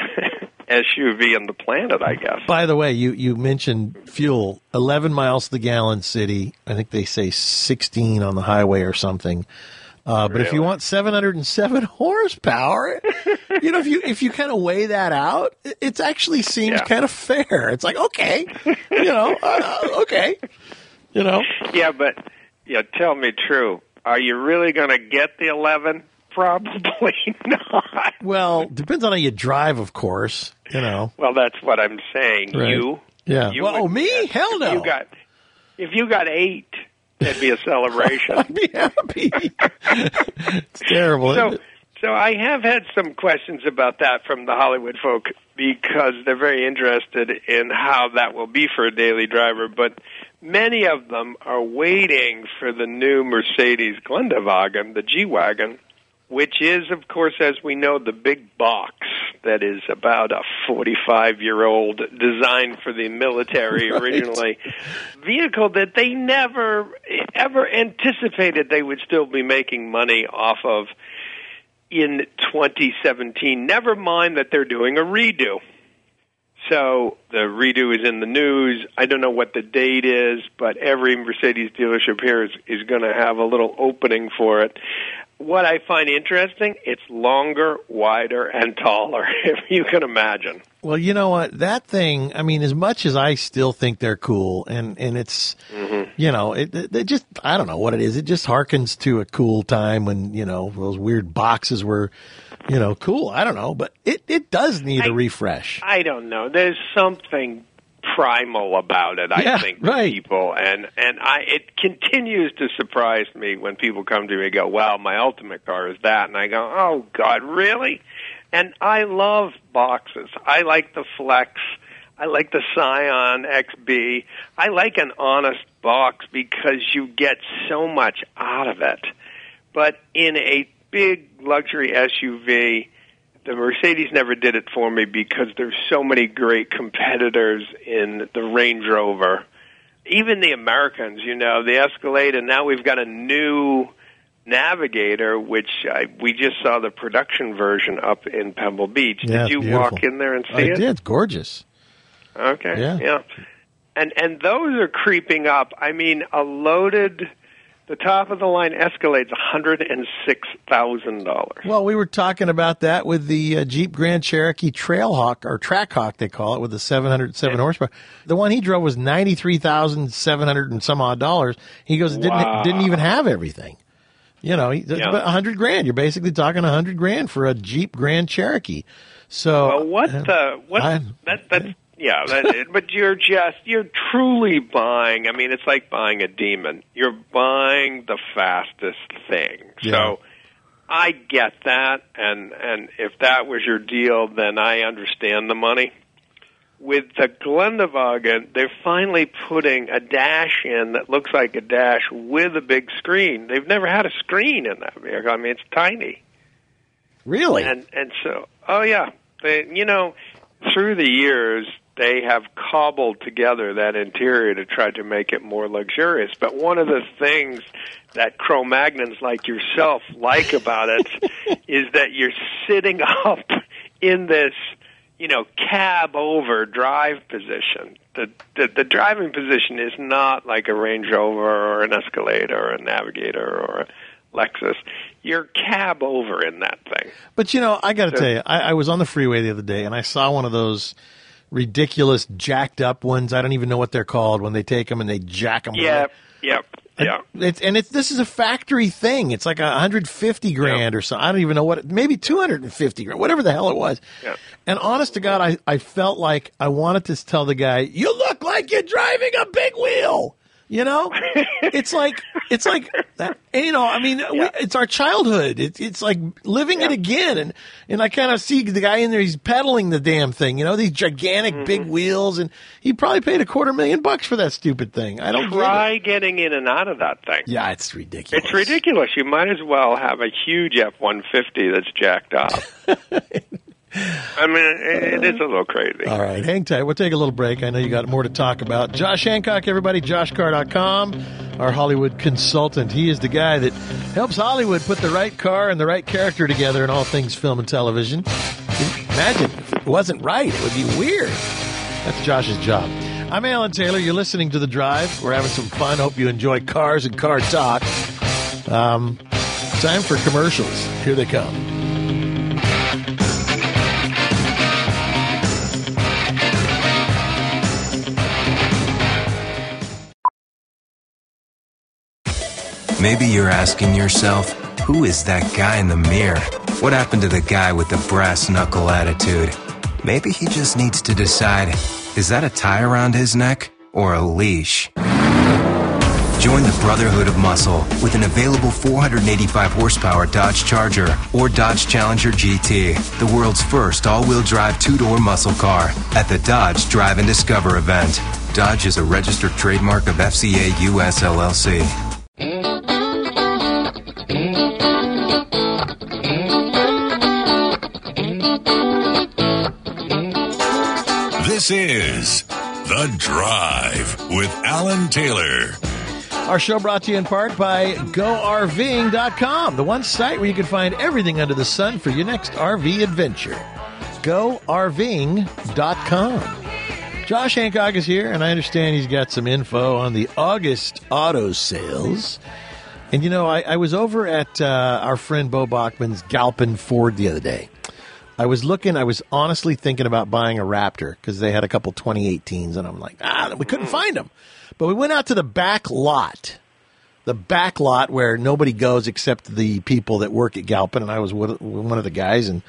S U V on the planet, I guess. By the way, you, you mentioned fuel, eleven miles to the gallon city. I think they say sixteen on the highway or something. Uh, but really? If you want seven hundred seven horsepower, you know, if you if you kind of weigh that out, it it's actually seems yeah. kind of fair. It's like, okay, you know, uh, okay, you know. Yeah, but yeah, tell me true. Are you really going to get the eleven? Probably not. Well, depends on how you drive, of course. You know. Well, that's what I'm saying. Right. You, yeah. You well, oh, me? If Hell no. You got if you got eight, that'd be a celebration. I'd be happy. It's terrible. So, isn't it? so I have had some questions about that from the Hollywood folk because they're very interested in how that will be for a daily driver, but many of them are waiting for the new Mercedes Geländewagen, the G-Wagon, which is, of course, as we know, the big box that is about a forty-five-year-old designed for the military right. originally, vehicle that they never, ever anticipated they would still be making money off of in twenty seventeen. Never mind that they're doing a redo. So the redo is in the news. I don't know what the date is, but every Mercedes dealership here is, is going to have a little opening for it. What I find interesting, it's longer, wider, and taller, if you can imagine. Well, you know what? That thing, I mean, as much as I still think they're cool, and, and it's, mm-hmm. you know, it, it, it just, I don't know what it is. It just harkens to a cool time when, you know, those weird boxes were, you know, cool. I don't know, but it, it does need I, a refresh. I don't know. There's something primal about it, I yeah, think, right. to people. And, and I, it continues to surprise me when people come to me and go, well, my ultimate car is that. And I go, oh, God, really? And I love boxes. I like the Flex. I like the Scion X B. I like an honest box because you get so much out of it. But in a big luxury S U V, the Mercedes never did it for me because there's so many great competitors in the Range Rover. Even the Americans, you know, the Escalade, and now we've got a new Navigator, which I, we just saw the production version up in Pebble Beach. Yeah, did you beautiful. walk in there and see I it? I did. It's gorgeous. Okay, yeah. yeah. And, and those are creeping up. I mean, a loaded... The top-of-the-line Escalade's one hundred six thousand dollars. Well, we were talking about that with the uh, Jeep Grand Cherokee Trailhawk, or Trackhawk they call it, with the seven hundred seven yeah. horsepower. The one he drove was ninety-three thousand seven hundred and some odd dollars. He goes, it didn't, wow. didn't even have everything. You know, it's yeah. about one hundred grand. You're basically talking one hundred grand for a Jeep Grand Cherokee. So, well, what, uh, what, I, that, that's, yeah, that, but you're just, you're truly buying, I mean, it's like buying a demon. You're buying the fastest thing. Yeah. So I get that, and, and if that was your deal, then I understand the money. With the Geländewagen, they're finally putting a dash in that looks like a dash with a big screen. They've never had a screen in that vehicle. I mean, it's tiny. Really? And, and so, oh, yeah. They, you know, through the years, they have cobbled together that interior to try to make it more luxurious. But one of the things that Cro-Magnons like yourself like about it is that you're sitting up in this, you know, cab over drive position. The, the the driving position is not like a Range Rover or an Escalade or a Navigator or a Lexus. You're cab over in that thing. But, you know, I got to So- tell you, I, I was on the freeway the other day, and I saw one of those ridiculous jacked up ones. I don't even know what they're called when they take them and they jack them. Yep, yep, yep. It's, and it's this is a factory thing. It's like one hundred fifty grand or so. I don't even know what. It, maybe two hundred fifty grand, whatever the hell it was. Yeah. And honest to God, I, I felt like I wanted to tell the guy, "You look like you're driving a big wheel." You know, it's like it's like that. And, you know, I mean, we, it's our childhood. It's it's like living it again. And and I kind of see the guy in there. He's pedaling the damn thing. You know, these gigantic Mm-hmm. big wheels, and he probably paid a quarter million bucks for that stupid thing. I don't Try get it. getting in and out of that thing. Yeah, it's ridiculous. It's ridiculous. You might as well have a huge F one fifty that's jacked up. I mean, it, it is a little crazy. All right, hang tight. We'll take a little break. I know you got more to talk about. Josh Hancock, everybody, josh car dot com, our Hollywood consultant. He is the guy that helps Hollywood put the right car and the right character together in all things film and television. Imagine if it wasn't right. It would be weird. That's Josh's job. I'm Alan Taylor. You're listening to The Drive. We're having some fun. Hope you enjoy cars and car talk. Um, time for commercials. Here they come. Maybe you're asking yourself, who is that guy in the mirror? What happened to the guy with the brass knuckle attitude? Maybe he just needs to decide, is that a tie around his neck or a leash? Join the Brotherhood of Muscle with an available four hundred eighty-five horsepower Dodge Charger or Dodge Challenger G T, the world's first all-wheel drive two-door muscle car at the Dodge Drive and Discover event. Dodge is a registered trademark of F C A U S L L C. This is The Drive with Alan Taylor. Our show brought to you in part by go R V ing dot com, the one site where you can find everything under the sun for your next R V adventure. go R V ing dot com. Josh Hancock is here, and I understand he's got some info on the August auto sales. And, you know, I, I was over at uh, our friend Bo Bachman's Galpin Ford the other day. I was looking, I was honestly thinking about buying a Raptor because they had a couple twenty eighteens, and I'm like, ah, we couldn't find them. But we went out to the back lot, the back lot where nobody goes except the people that work at Galpin, and I was with one of the guys, and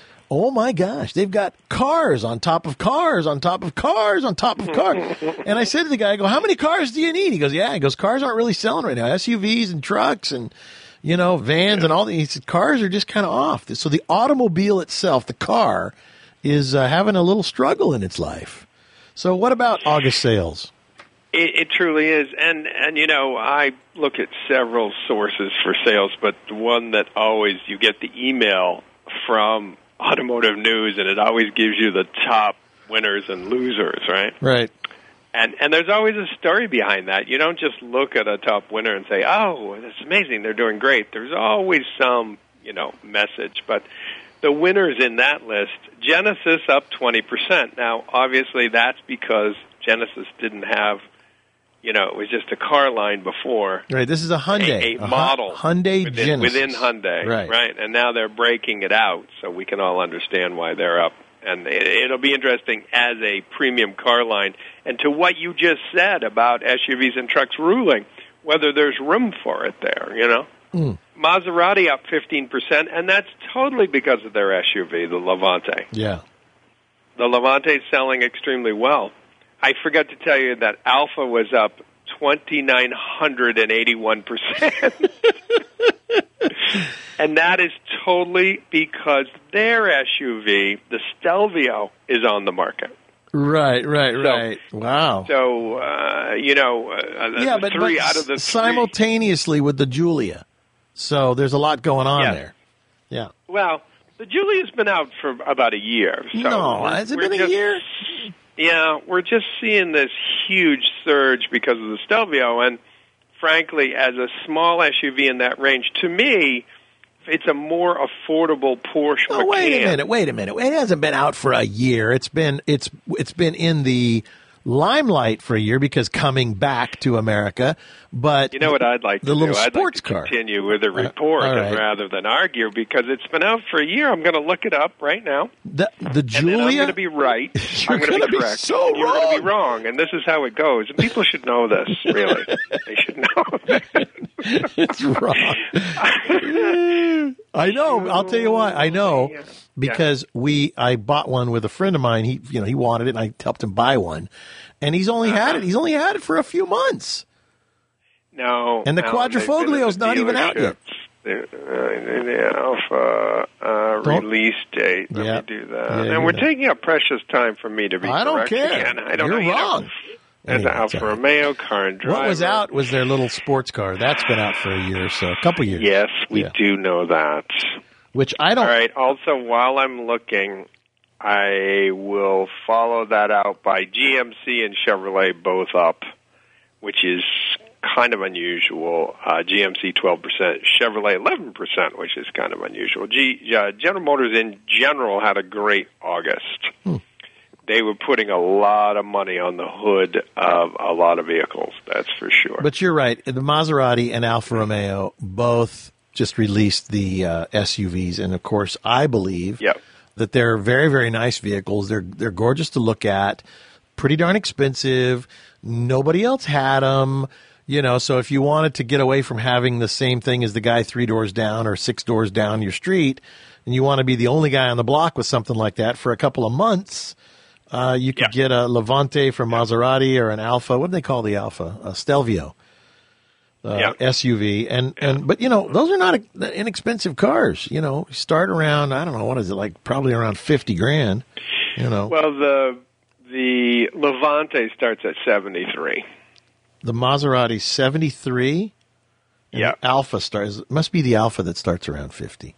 oh my gosh, they've got cars on top of cars on top of cars on top of cars. And I said to the guy, I go, how many cars do you need? He goes, yeah. He goes, cars aren't really selling right now. S U Vs and trucks and, you know, vans and all that. He said, cars are just kind of off. So the automobile itself, the car, is uh, having a little struggle in its life. So what about August sales? It, it truly is. And, and, you know, I look at several sources for sales, but the one that always, you get the email from Automotive News, and it always gives you the top winners and losers, right? Right. And and there's always a story behind that. You don't just look at a top winner and say, oh, that's amazing, they're doing great. There's always some, you know, message. But the winners in that list, Genesis up twenty percent. Now, obviously, that's because Genesis didn't have, you know, it was just a car line before. Right, this is a Hyundai. A, a model. Hyundai within, Genesis. Within Hyundai, right. right? And now they're breaking it out, so we can all understand why they're up. And it, it'll be interesting as a premium car line. And to what you just said about S U Vs and trucks ruling, whether there's room for it there, you know? Mm. Maserati up fifteen percent, and that's totally because of their S U V, the Levante. Yeah. The Levante is selling extremely well. I forgot to tell you that Alpha was up two thousand nine hundred eighty-one percent. And that is totally because their S U V, the Stelvio, is on the market. Right, right, So- right. Wow. So, uh, you know, uh, yeah, the but, three but out of the three. simultaneously with the Giulia. So there's a lot going on Yeah. there. Yeah. Well, the Giulia's been out for about a year. So No, has it we're been a just- year? Yeah, we're just seeing this huge surge because of the Stelvio, and frankly, as a small S U V in that range, to me, it's a more affordable Porsche Oh, Macan. wait a minute, wait a minute. It hasn't been out for a year. It's been it's it's been in the limelight for a year because coming back to America. But you know what I'd like the to little do? I'd sports like to car. continue with a report Uh, all right. rather than argue because it's been out for a year. I'm going to look it up right now. The the And then I'm Julia. going to be right. You're I'm going gonna to be be correct. so and you're going to wrong. be wrong. And this is how it goes. And people should know this, really. They should know. It's wrong. I know. I'll tell you why. I know because we. I bought one with a friend of mine. He, you know, he wanted it, and I helped him buy one. And he's only had it. He's only had it for a few months. No. And the no, Quadrifoglio's not even out yet. The, uh, the Alpha uh, Don't- release date. Let Yeah. me do that. Yeah, and do we're that. taking up precious time for me to be I don't correct care. again. I don't You're know. you know. wrong. There's Anyway, an it's Alfa all right. Romeo car and driver. What was out was their little sports car. That's been out for a year or so, a couple years. Yes, we Yeah. do know that. Which I don't. All right. Also, while I'm looking, I will follow that out by G M C and Chevrolet both up, which is kind of unusual. Uh, G M C twelve percent, Chevrolet eleven percent, which is kind of unusual. G, uh, General Motors in general had a great August. Hmm. They were putting a lot of money on the hood of a lot of vehicles, that's for sure. But you're right. The Maserati and Alfa Romeo both just released the uh, S U Vs, and of course, I believe Yep. that they're very, very nice vehicles. They're they're gorgeous to look at, pretty darn expensive. Nobody else had them, you know. So if you wanted to get away from having the same thing as the guy three doors down or six doors down your street, and you want to be the only guy on the block with something like that for a couple of months. Uh, you could Yeah. get a Levante from Maserati or an Alfa. What do they call the Alfa? A Stelvio. Uh, Yeah. S U V. And, and, but you know, those are not inexpensive cars. You know, start around, I don't know, what is it, like probably around fifty grand, you know. Well, the the Levante starts at seventy-three. The Maserati seventy-three. and Yeah. the Alfa starts, it must be the Alfa that starts around fifty.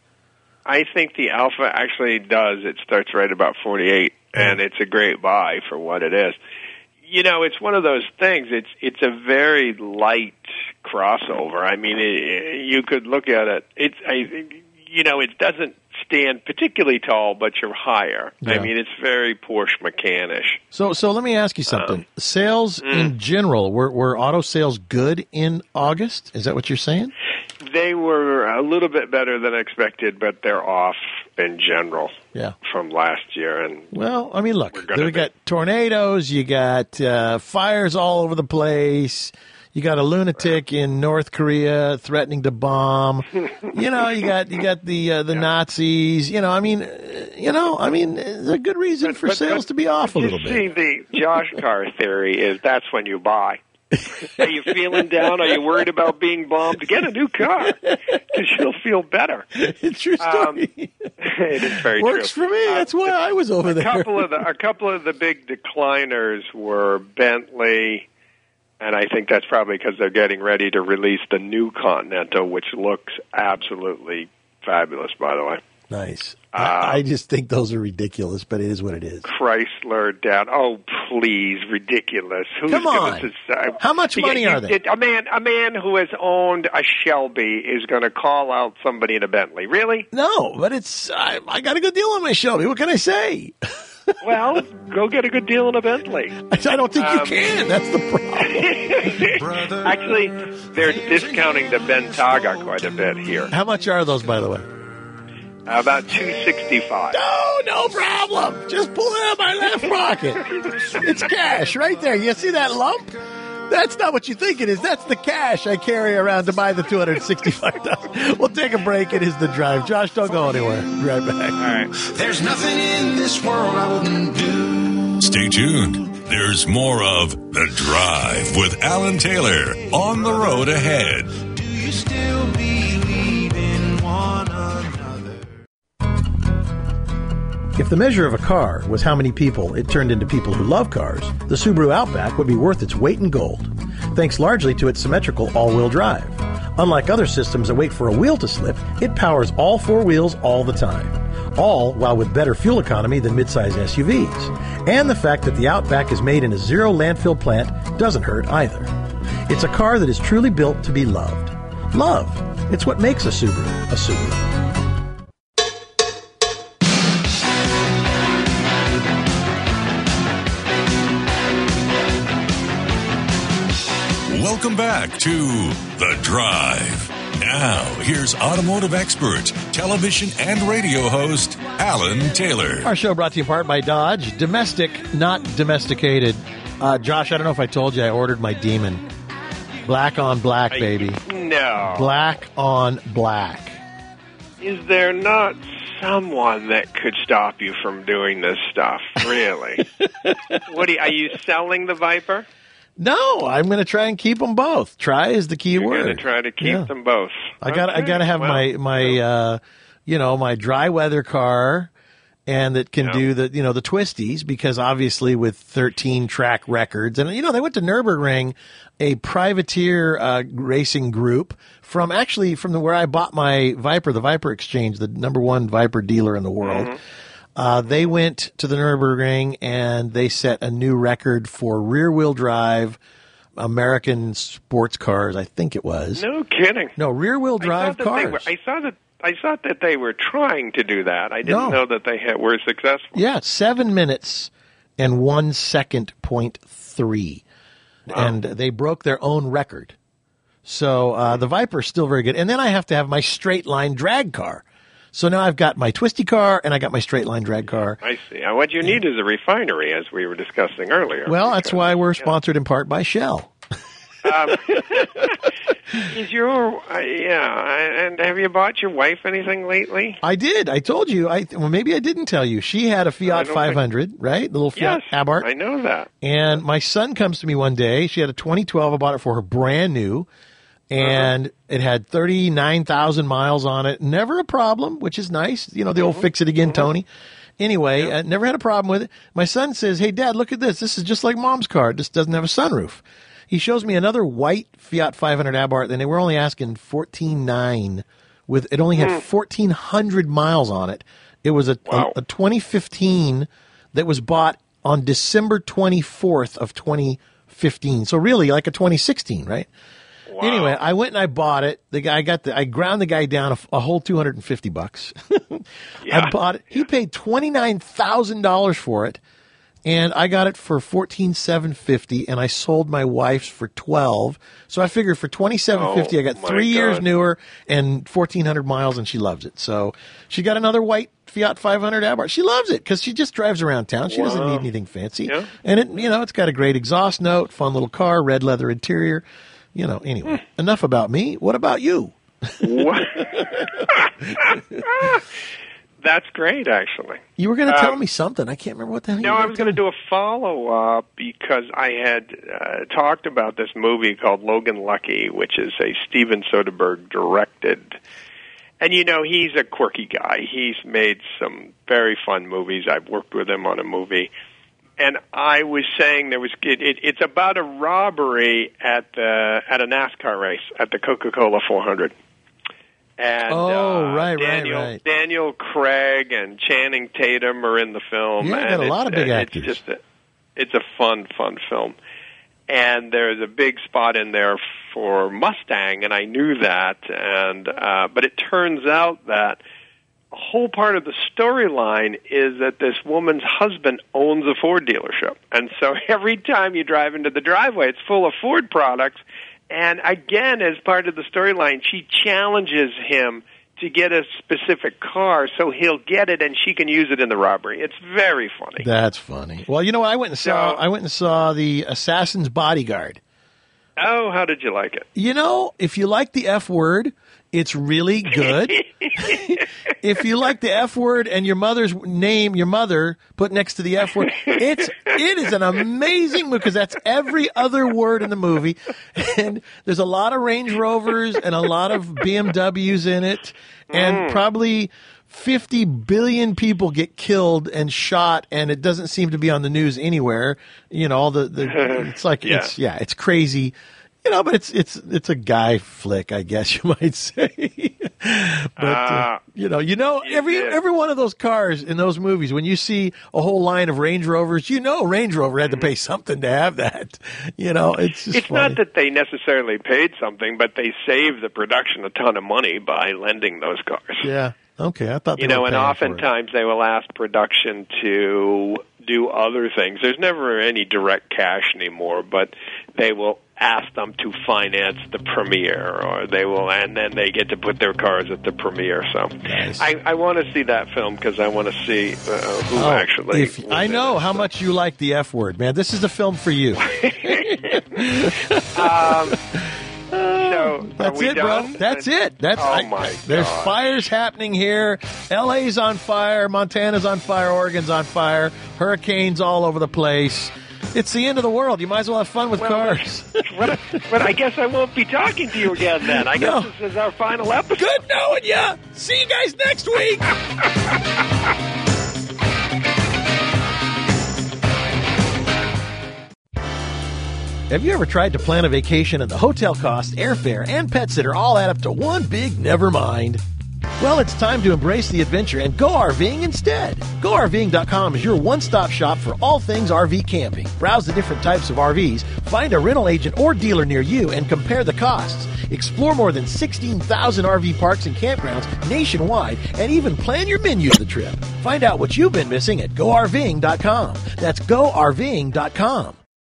I think the Alpha actually does. It starts right about forty-eight, and it's a great buy for what it is. You know, it's one of those things. It's it's a very light crossover. I mean, it, you could look at it. It's I, you know, it doesn't stand particularly tall, but you're higher. Yeah. I mean, it's very Porsche Macan-ish. So, so let me ask you something. sales in general, were, were auto sales good in August? Is that what you're saying? They were a little bit better than expected, but they're off in general Yeah. from last year. And Well, I mean, look, We're gonna we be- got tornadoes, you got uh, fires all over the place, you got a lunatic in North Korea threatening to bomb, you know, you got you got the uh, the Nazis, you know, I mean, uh, you know, I mean, there's a good reason for But- sales but to be off a you little see, bit. the Josh car theory is that's when you buy. Are you feeling down? Are you worried about being bombed? Get a new car because you'll feel better. It's true Um, story. it is very Works true. for me. Uh, That's why I was over a there. couple of the a couple of the big decliners were Bentley, and I think that's probably because they're getting ready to release the new Continental, which looks absolutely fabulous. By the way, Nice. Uh, I, I just think those are ridiculous, but it is what it is. Chrysler down. Oh, please, ridiculous! Who's Come gonna on. decide? How much You- money you- are they? A man, a man who has owned a Shelby is going to call out somebody in a Bentley. Really? No, but it's I, I got a good deal on my Shelby. What can I say? Well, go get a good deal in a Bentley. I don't think you Um, can. That's the problem. Actually, they're discounting the Bentayga quite a bit here. How much are those, by the way? About two sixty-five. No, no problem. Just pull it out of my left pocket. It's cash right there. You see that lump? That's not what you think it is. That's the cash I carry around to buy the two hundred sixty-five dollars. We'll take a break. It is The Drive. Josh, don't go anywhere. Be right back. All right. There's nothing in this world I wouldn't do. Stay tuned. There's more of The Drive with Alan Taylor on the road ahead. Do you still believe in one another? If the measure of a car was how many people it turned into people who love cars, the Subaru Outback would be worth its weight in gold, thanks largely to its symmetrical all-wheel drive. Unlike other systems that wait for a wheel to slip, it powers all four wheels all the time. all while with better fuel economy than midsize S U Vs. And the fact that the Outback is made in a zero landfill plant doesn't hurt either. It's a car that is truly built to be loved. Love. It's what makes a Subaru a Subaru. Welcome back to The Drive. Now, here's automotive expert, television and radio host, Alan Taylor. Our show brought to you in part by Dodge. Domestic, not domesticated. Uh, Josh, I don't know if I told you I ordered my Demon. Black on black, baby. No. Black on black. Is there not someone that could stop you from doing this stuff? Really? What do you, are you selling the Viper? No, I'm going to try and keep them both. Try is the key You're word. You're going to try to keep yeah. them both. I got. Okay. I got to have well, my my uh, you know my dry weather car, and that can yeah. do the you know the twisties, because obviously with thirteen track records, and you know they went to Nürburgring, a privateer uh, racing group from actually from the where I bought my Viper, the Viper Exchange, the number one Viper dealer in the world. Mm-hmm. Uh, they went to the Nürburgring and they set a new record for rear-wheel drive American sports cars. I think it was. No kidding. No, rear-wheel drive I cars. Were, I saw that. I thought that they were trying to do that. I didn't No. know that they had, were successful. Yeah, seven minutes and one second point three, Wow. and they broke their own record. So uh, the Viper is still very good. And then I have to have my straight line drag car. So now I've got my twisty car and I got my straight line drag car. I see. Uh, what you need is a refinery, as we were discussing earlier. Well, that's why we're yeah. sponsored in part by Shell. Um, is your uh, yeah? And have you bought your wife anything lately? I did. I told you. I well, maybe I didn't tell you. She had a Fiat five hundred, think... right? The little Fiat yes, Abarth. I know that. And my son comes to me one day. She had a twenty twelve. I bought it for her brand new. And uh-huh. it had thirty-nine thousand miles on it. Never a problem, which is nice. You know, the old mm-hmm. fix it again, mm-hmm. Tony. Anyway, yeah. uh, never had a problem with it. My son says, hey, Dad, look at this. This is just like Mom's car. It just doesn't have a sunroof. He shows me another white Fiat five hundred Abarth, and they were only asking fourteen nine. With it only had mm. fourteen hundred miles on it. It was a, wow. a, a twenty fifteen that was bought on December twenty-fourth of twenty fifteen. So really like a twenty sixteen, right? Wow. Anyway, I went and I bought it. The guy got the I ground the guy down a, a whole two hundred fifty bucks. yeah. I bought it. He paid twenty-nine thousand dollars for it. And I got it for fourteen seven fifty, and I sold my wife's for twelve. So I figured for twenty seven fifty, oh, I got three years newer and fourteen hundred miles, and she loves it. So she got another white Fiat five hundred Abarth. She loves it because she just drives around town. She wow. doesn't need anything fancy, yeah. and it you know it's got a great exhaust note, fun little car, red leather interior. You know. Anyway, enough about me. What about you? What? That's great, actually. You were going to tell um, me something. I can't remember what the hell No, you were I was going to do a follow-up because I had uh, talked about this movie called Logan Lucky, which is a Steven Soderbergh directed. And, you know, he's a quirky guy. He's made some very fun movies. I've worked with him on a movie. And I was saying there was it, it, it's about a robbery at the at a NASCAR race at the Coca-Cola four hundred. And, oh, uh, right, Daniel, right, right. Daniel Craig and Channing Tatum are in the film. Yeah, and got a lot of big it's actors. Just a, it's a fun, fun film. And there's a big spot in there for Mustang, and I knew that. And uh, but it turns out that a whole part of the storyline is that this woman's husband owns a Ford dealership. And so every time you drive into the driveway, it's full of Ford products. And again, as part of the storyline, she challenges him to get a specific car so he'll get it and she can use it in the robbery. It's very funny. That's funny. Well, you know what? I went and saw, so, I went and saw The Assassin's Bodyguard. Oh, how did you like it? You know, if you like the F word, it's really good. If you like the F word and your mother's name, your mother put next to the F word, it's it is an amazing movie because that's every other word in the movie. And there's a lot of Range Rovers and a lot of B M Ws in it, and mm. probably fifty billion people get killed and shot, and it doesn't seem to be on the news anywhere. You know, all the, the it's like yeah. it's yeah, it's crazy. You know, but it's it's it's a guy flick, I guess you might say. But, uh, you know, you know, every every one of those cars in those movies, when you see a whole line of Range Rovers, you know Range Rover had to pay something to have that. You know, it's just It's funny. not that they necessarily paid something, but they saved the production a ton of money by lending those cars. Yeah. Okay. I thought they You know, were and paying for it. oftentimes they will ask production to do other things. There's never any direct cash anymore, but they will ask them to finance the premiere, or they will, and then they get to put their cars at the premiere. So, Nice. I, I want to see that film because I want to see uh, who Oh, actually. if, I know how much you like the F word, man. This is the film for you. um, so That's are we it, done? bro. That's it. That's oh I- my There's God. fires happening here. L A's on fire. Montana's on fire. Oregon's on fire. Hurricanes all over the place. It's the end of the world. You might as well have fun with Well, cars. But, but I guess I won't be talking to you again then. I guess No. this is our final episode. Good knowing ya. See you guys next week. Have you ever tried to plan a vacation and the hotel costs, airfare, and pet sitter all add up to one big never mind? Well, it's time to embrace the adventure and go RVing instead. Go R V ing dot com is your one-stop shop for all things R V camping. Browse the different types of R Vs, find a rental agent or dealer near you, and compare the costs. Explore more than sixteen thousand R V parks and campgrounds nationwide, and even plan your menu of the trip. Find out what you've been missing at Go R V ing dot com. That's Go R V ing dot com.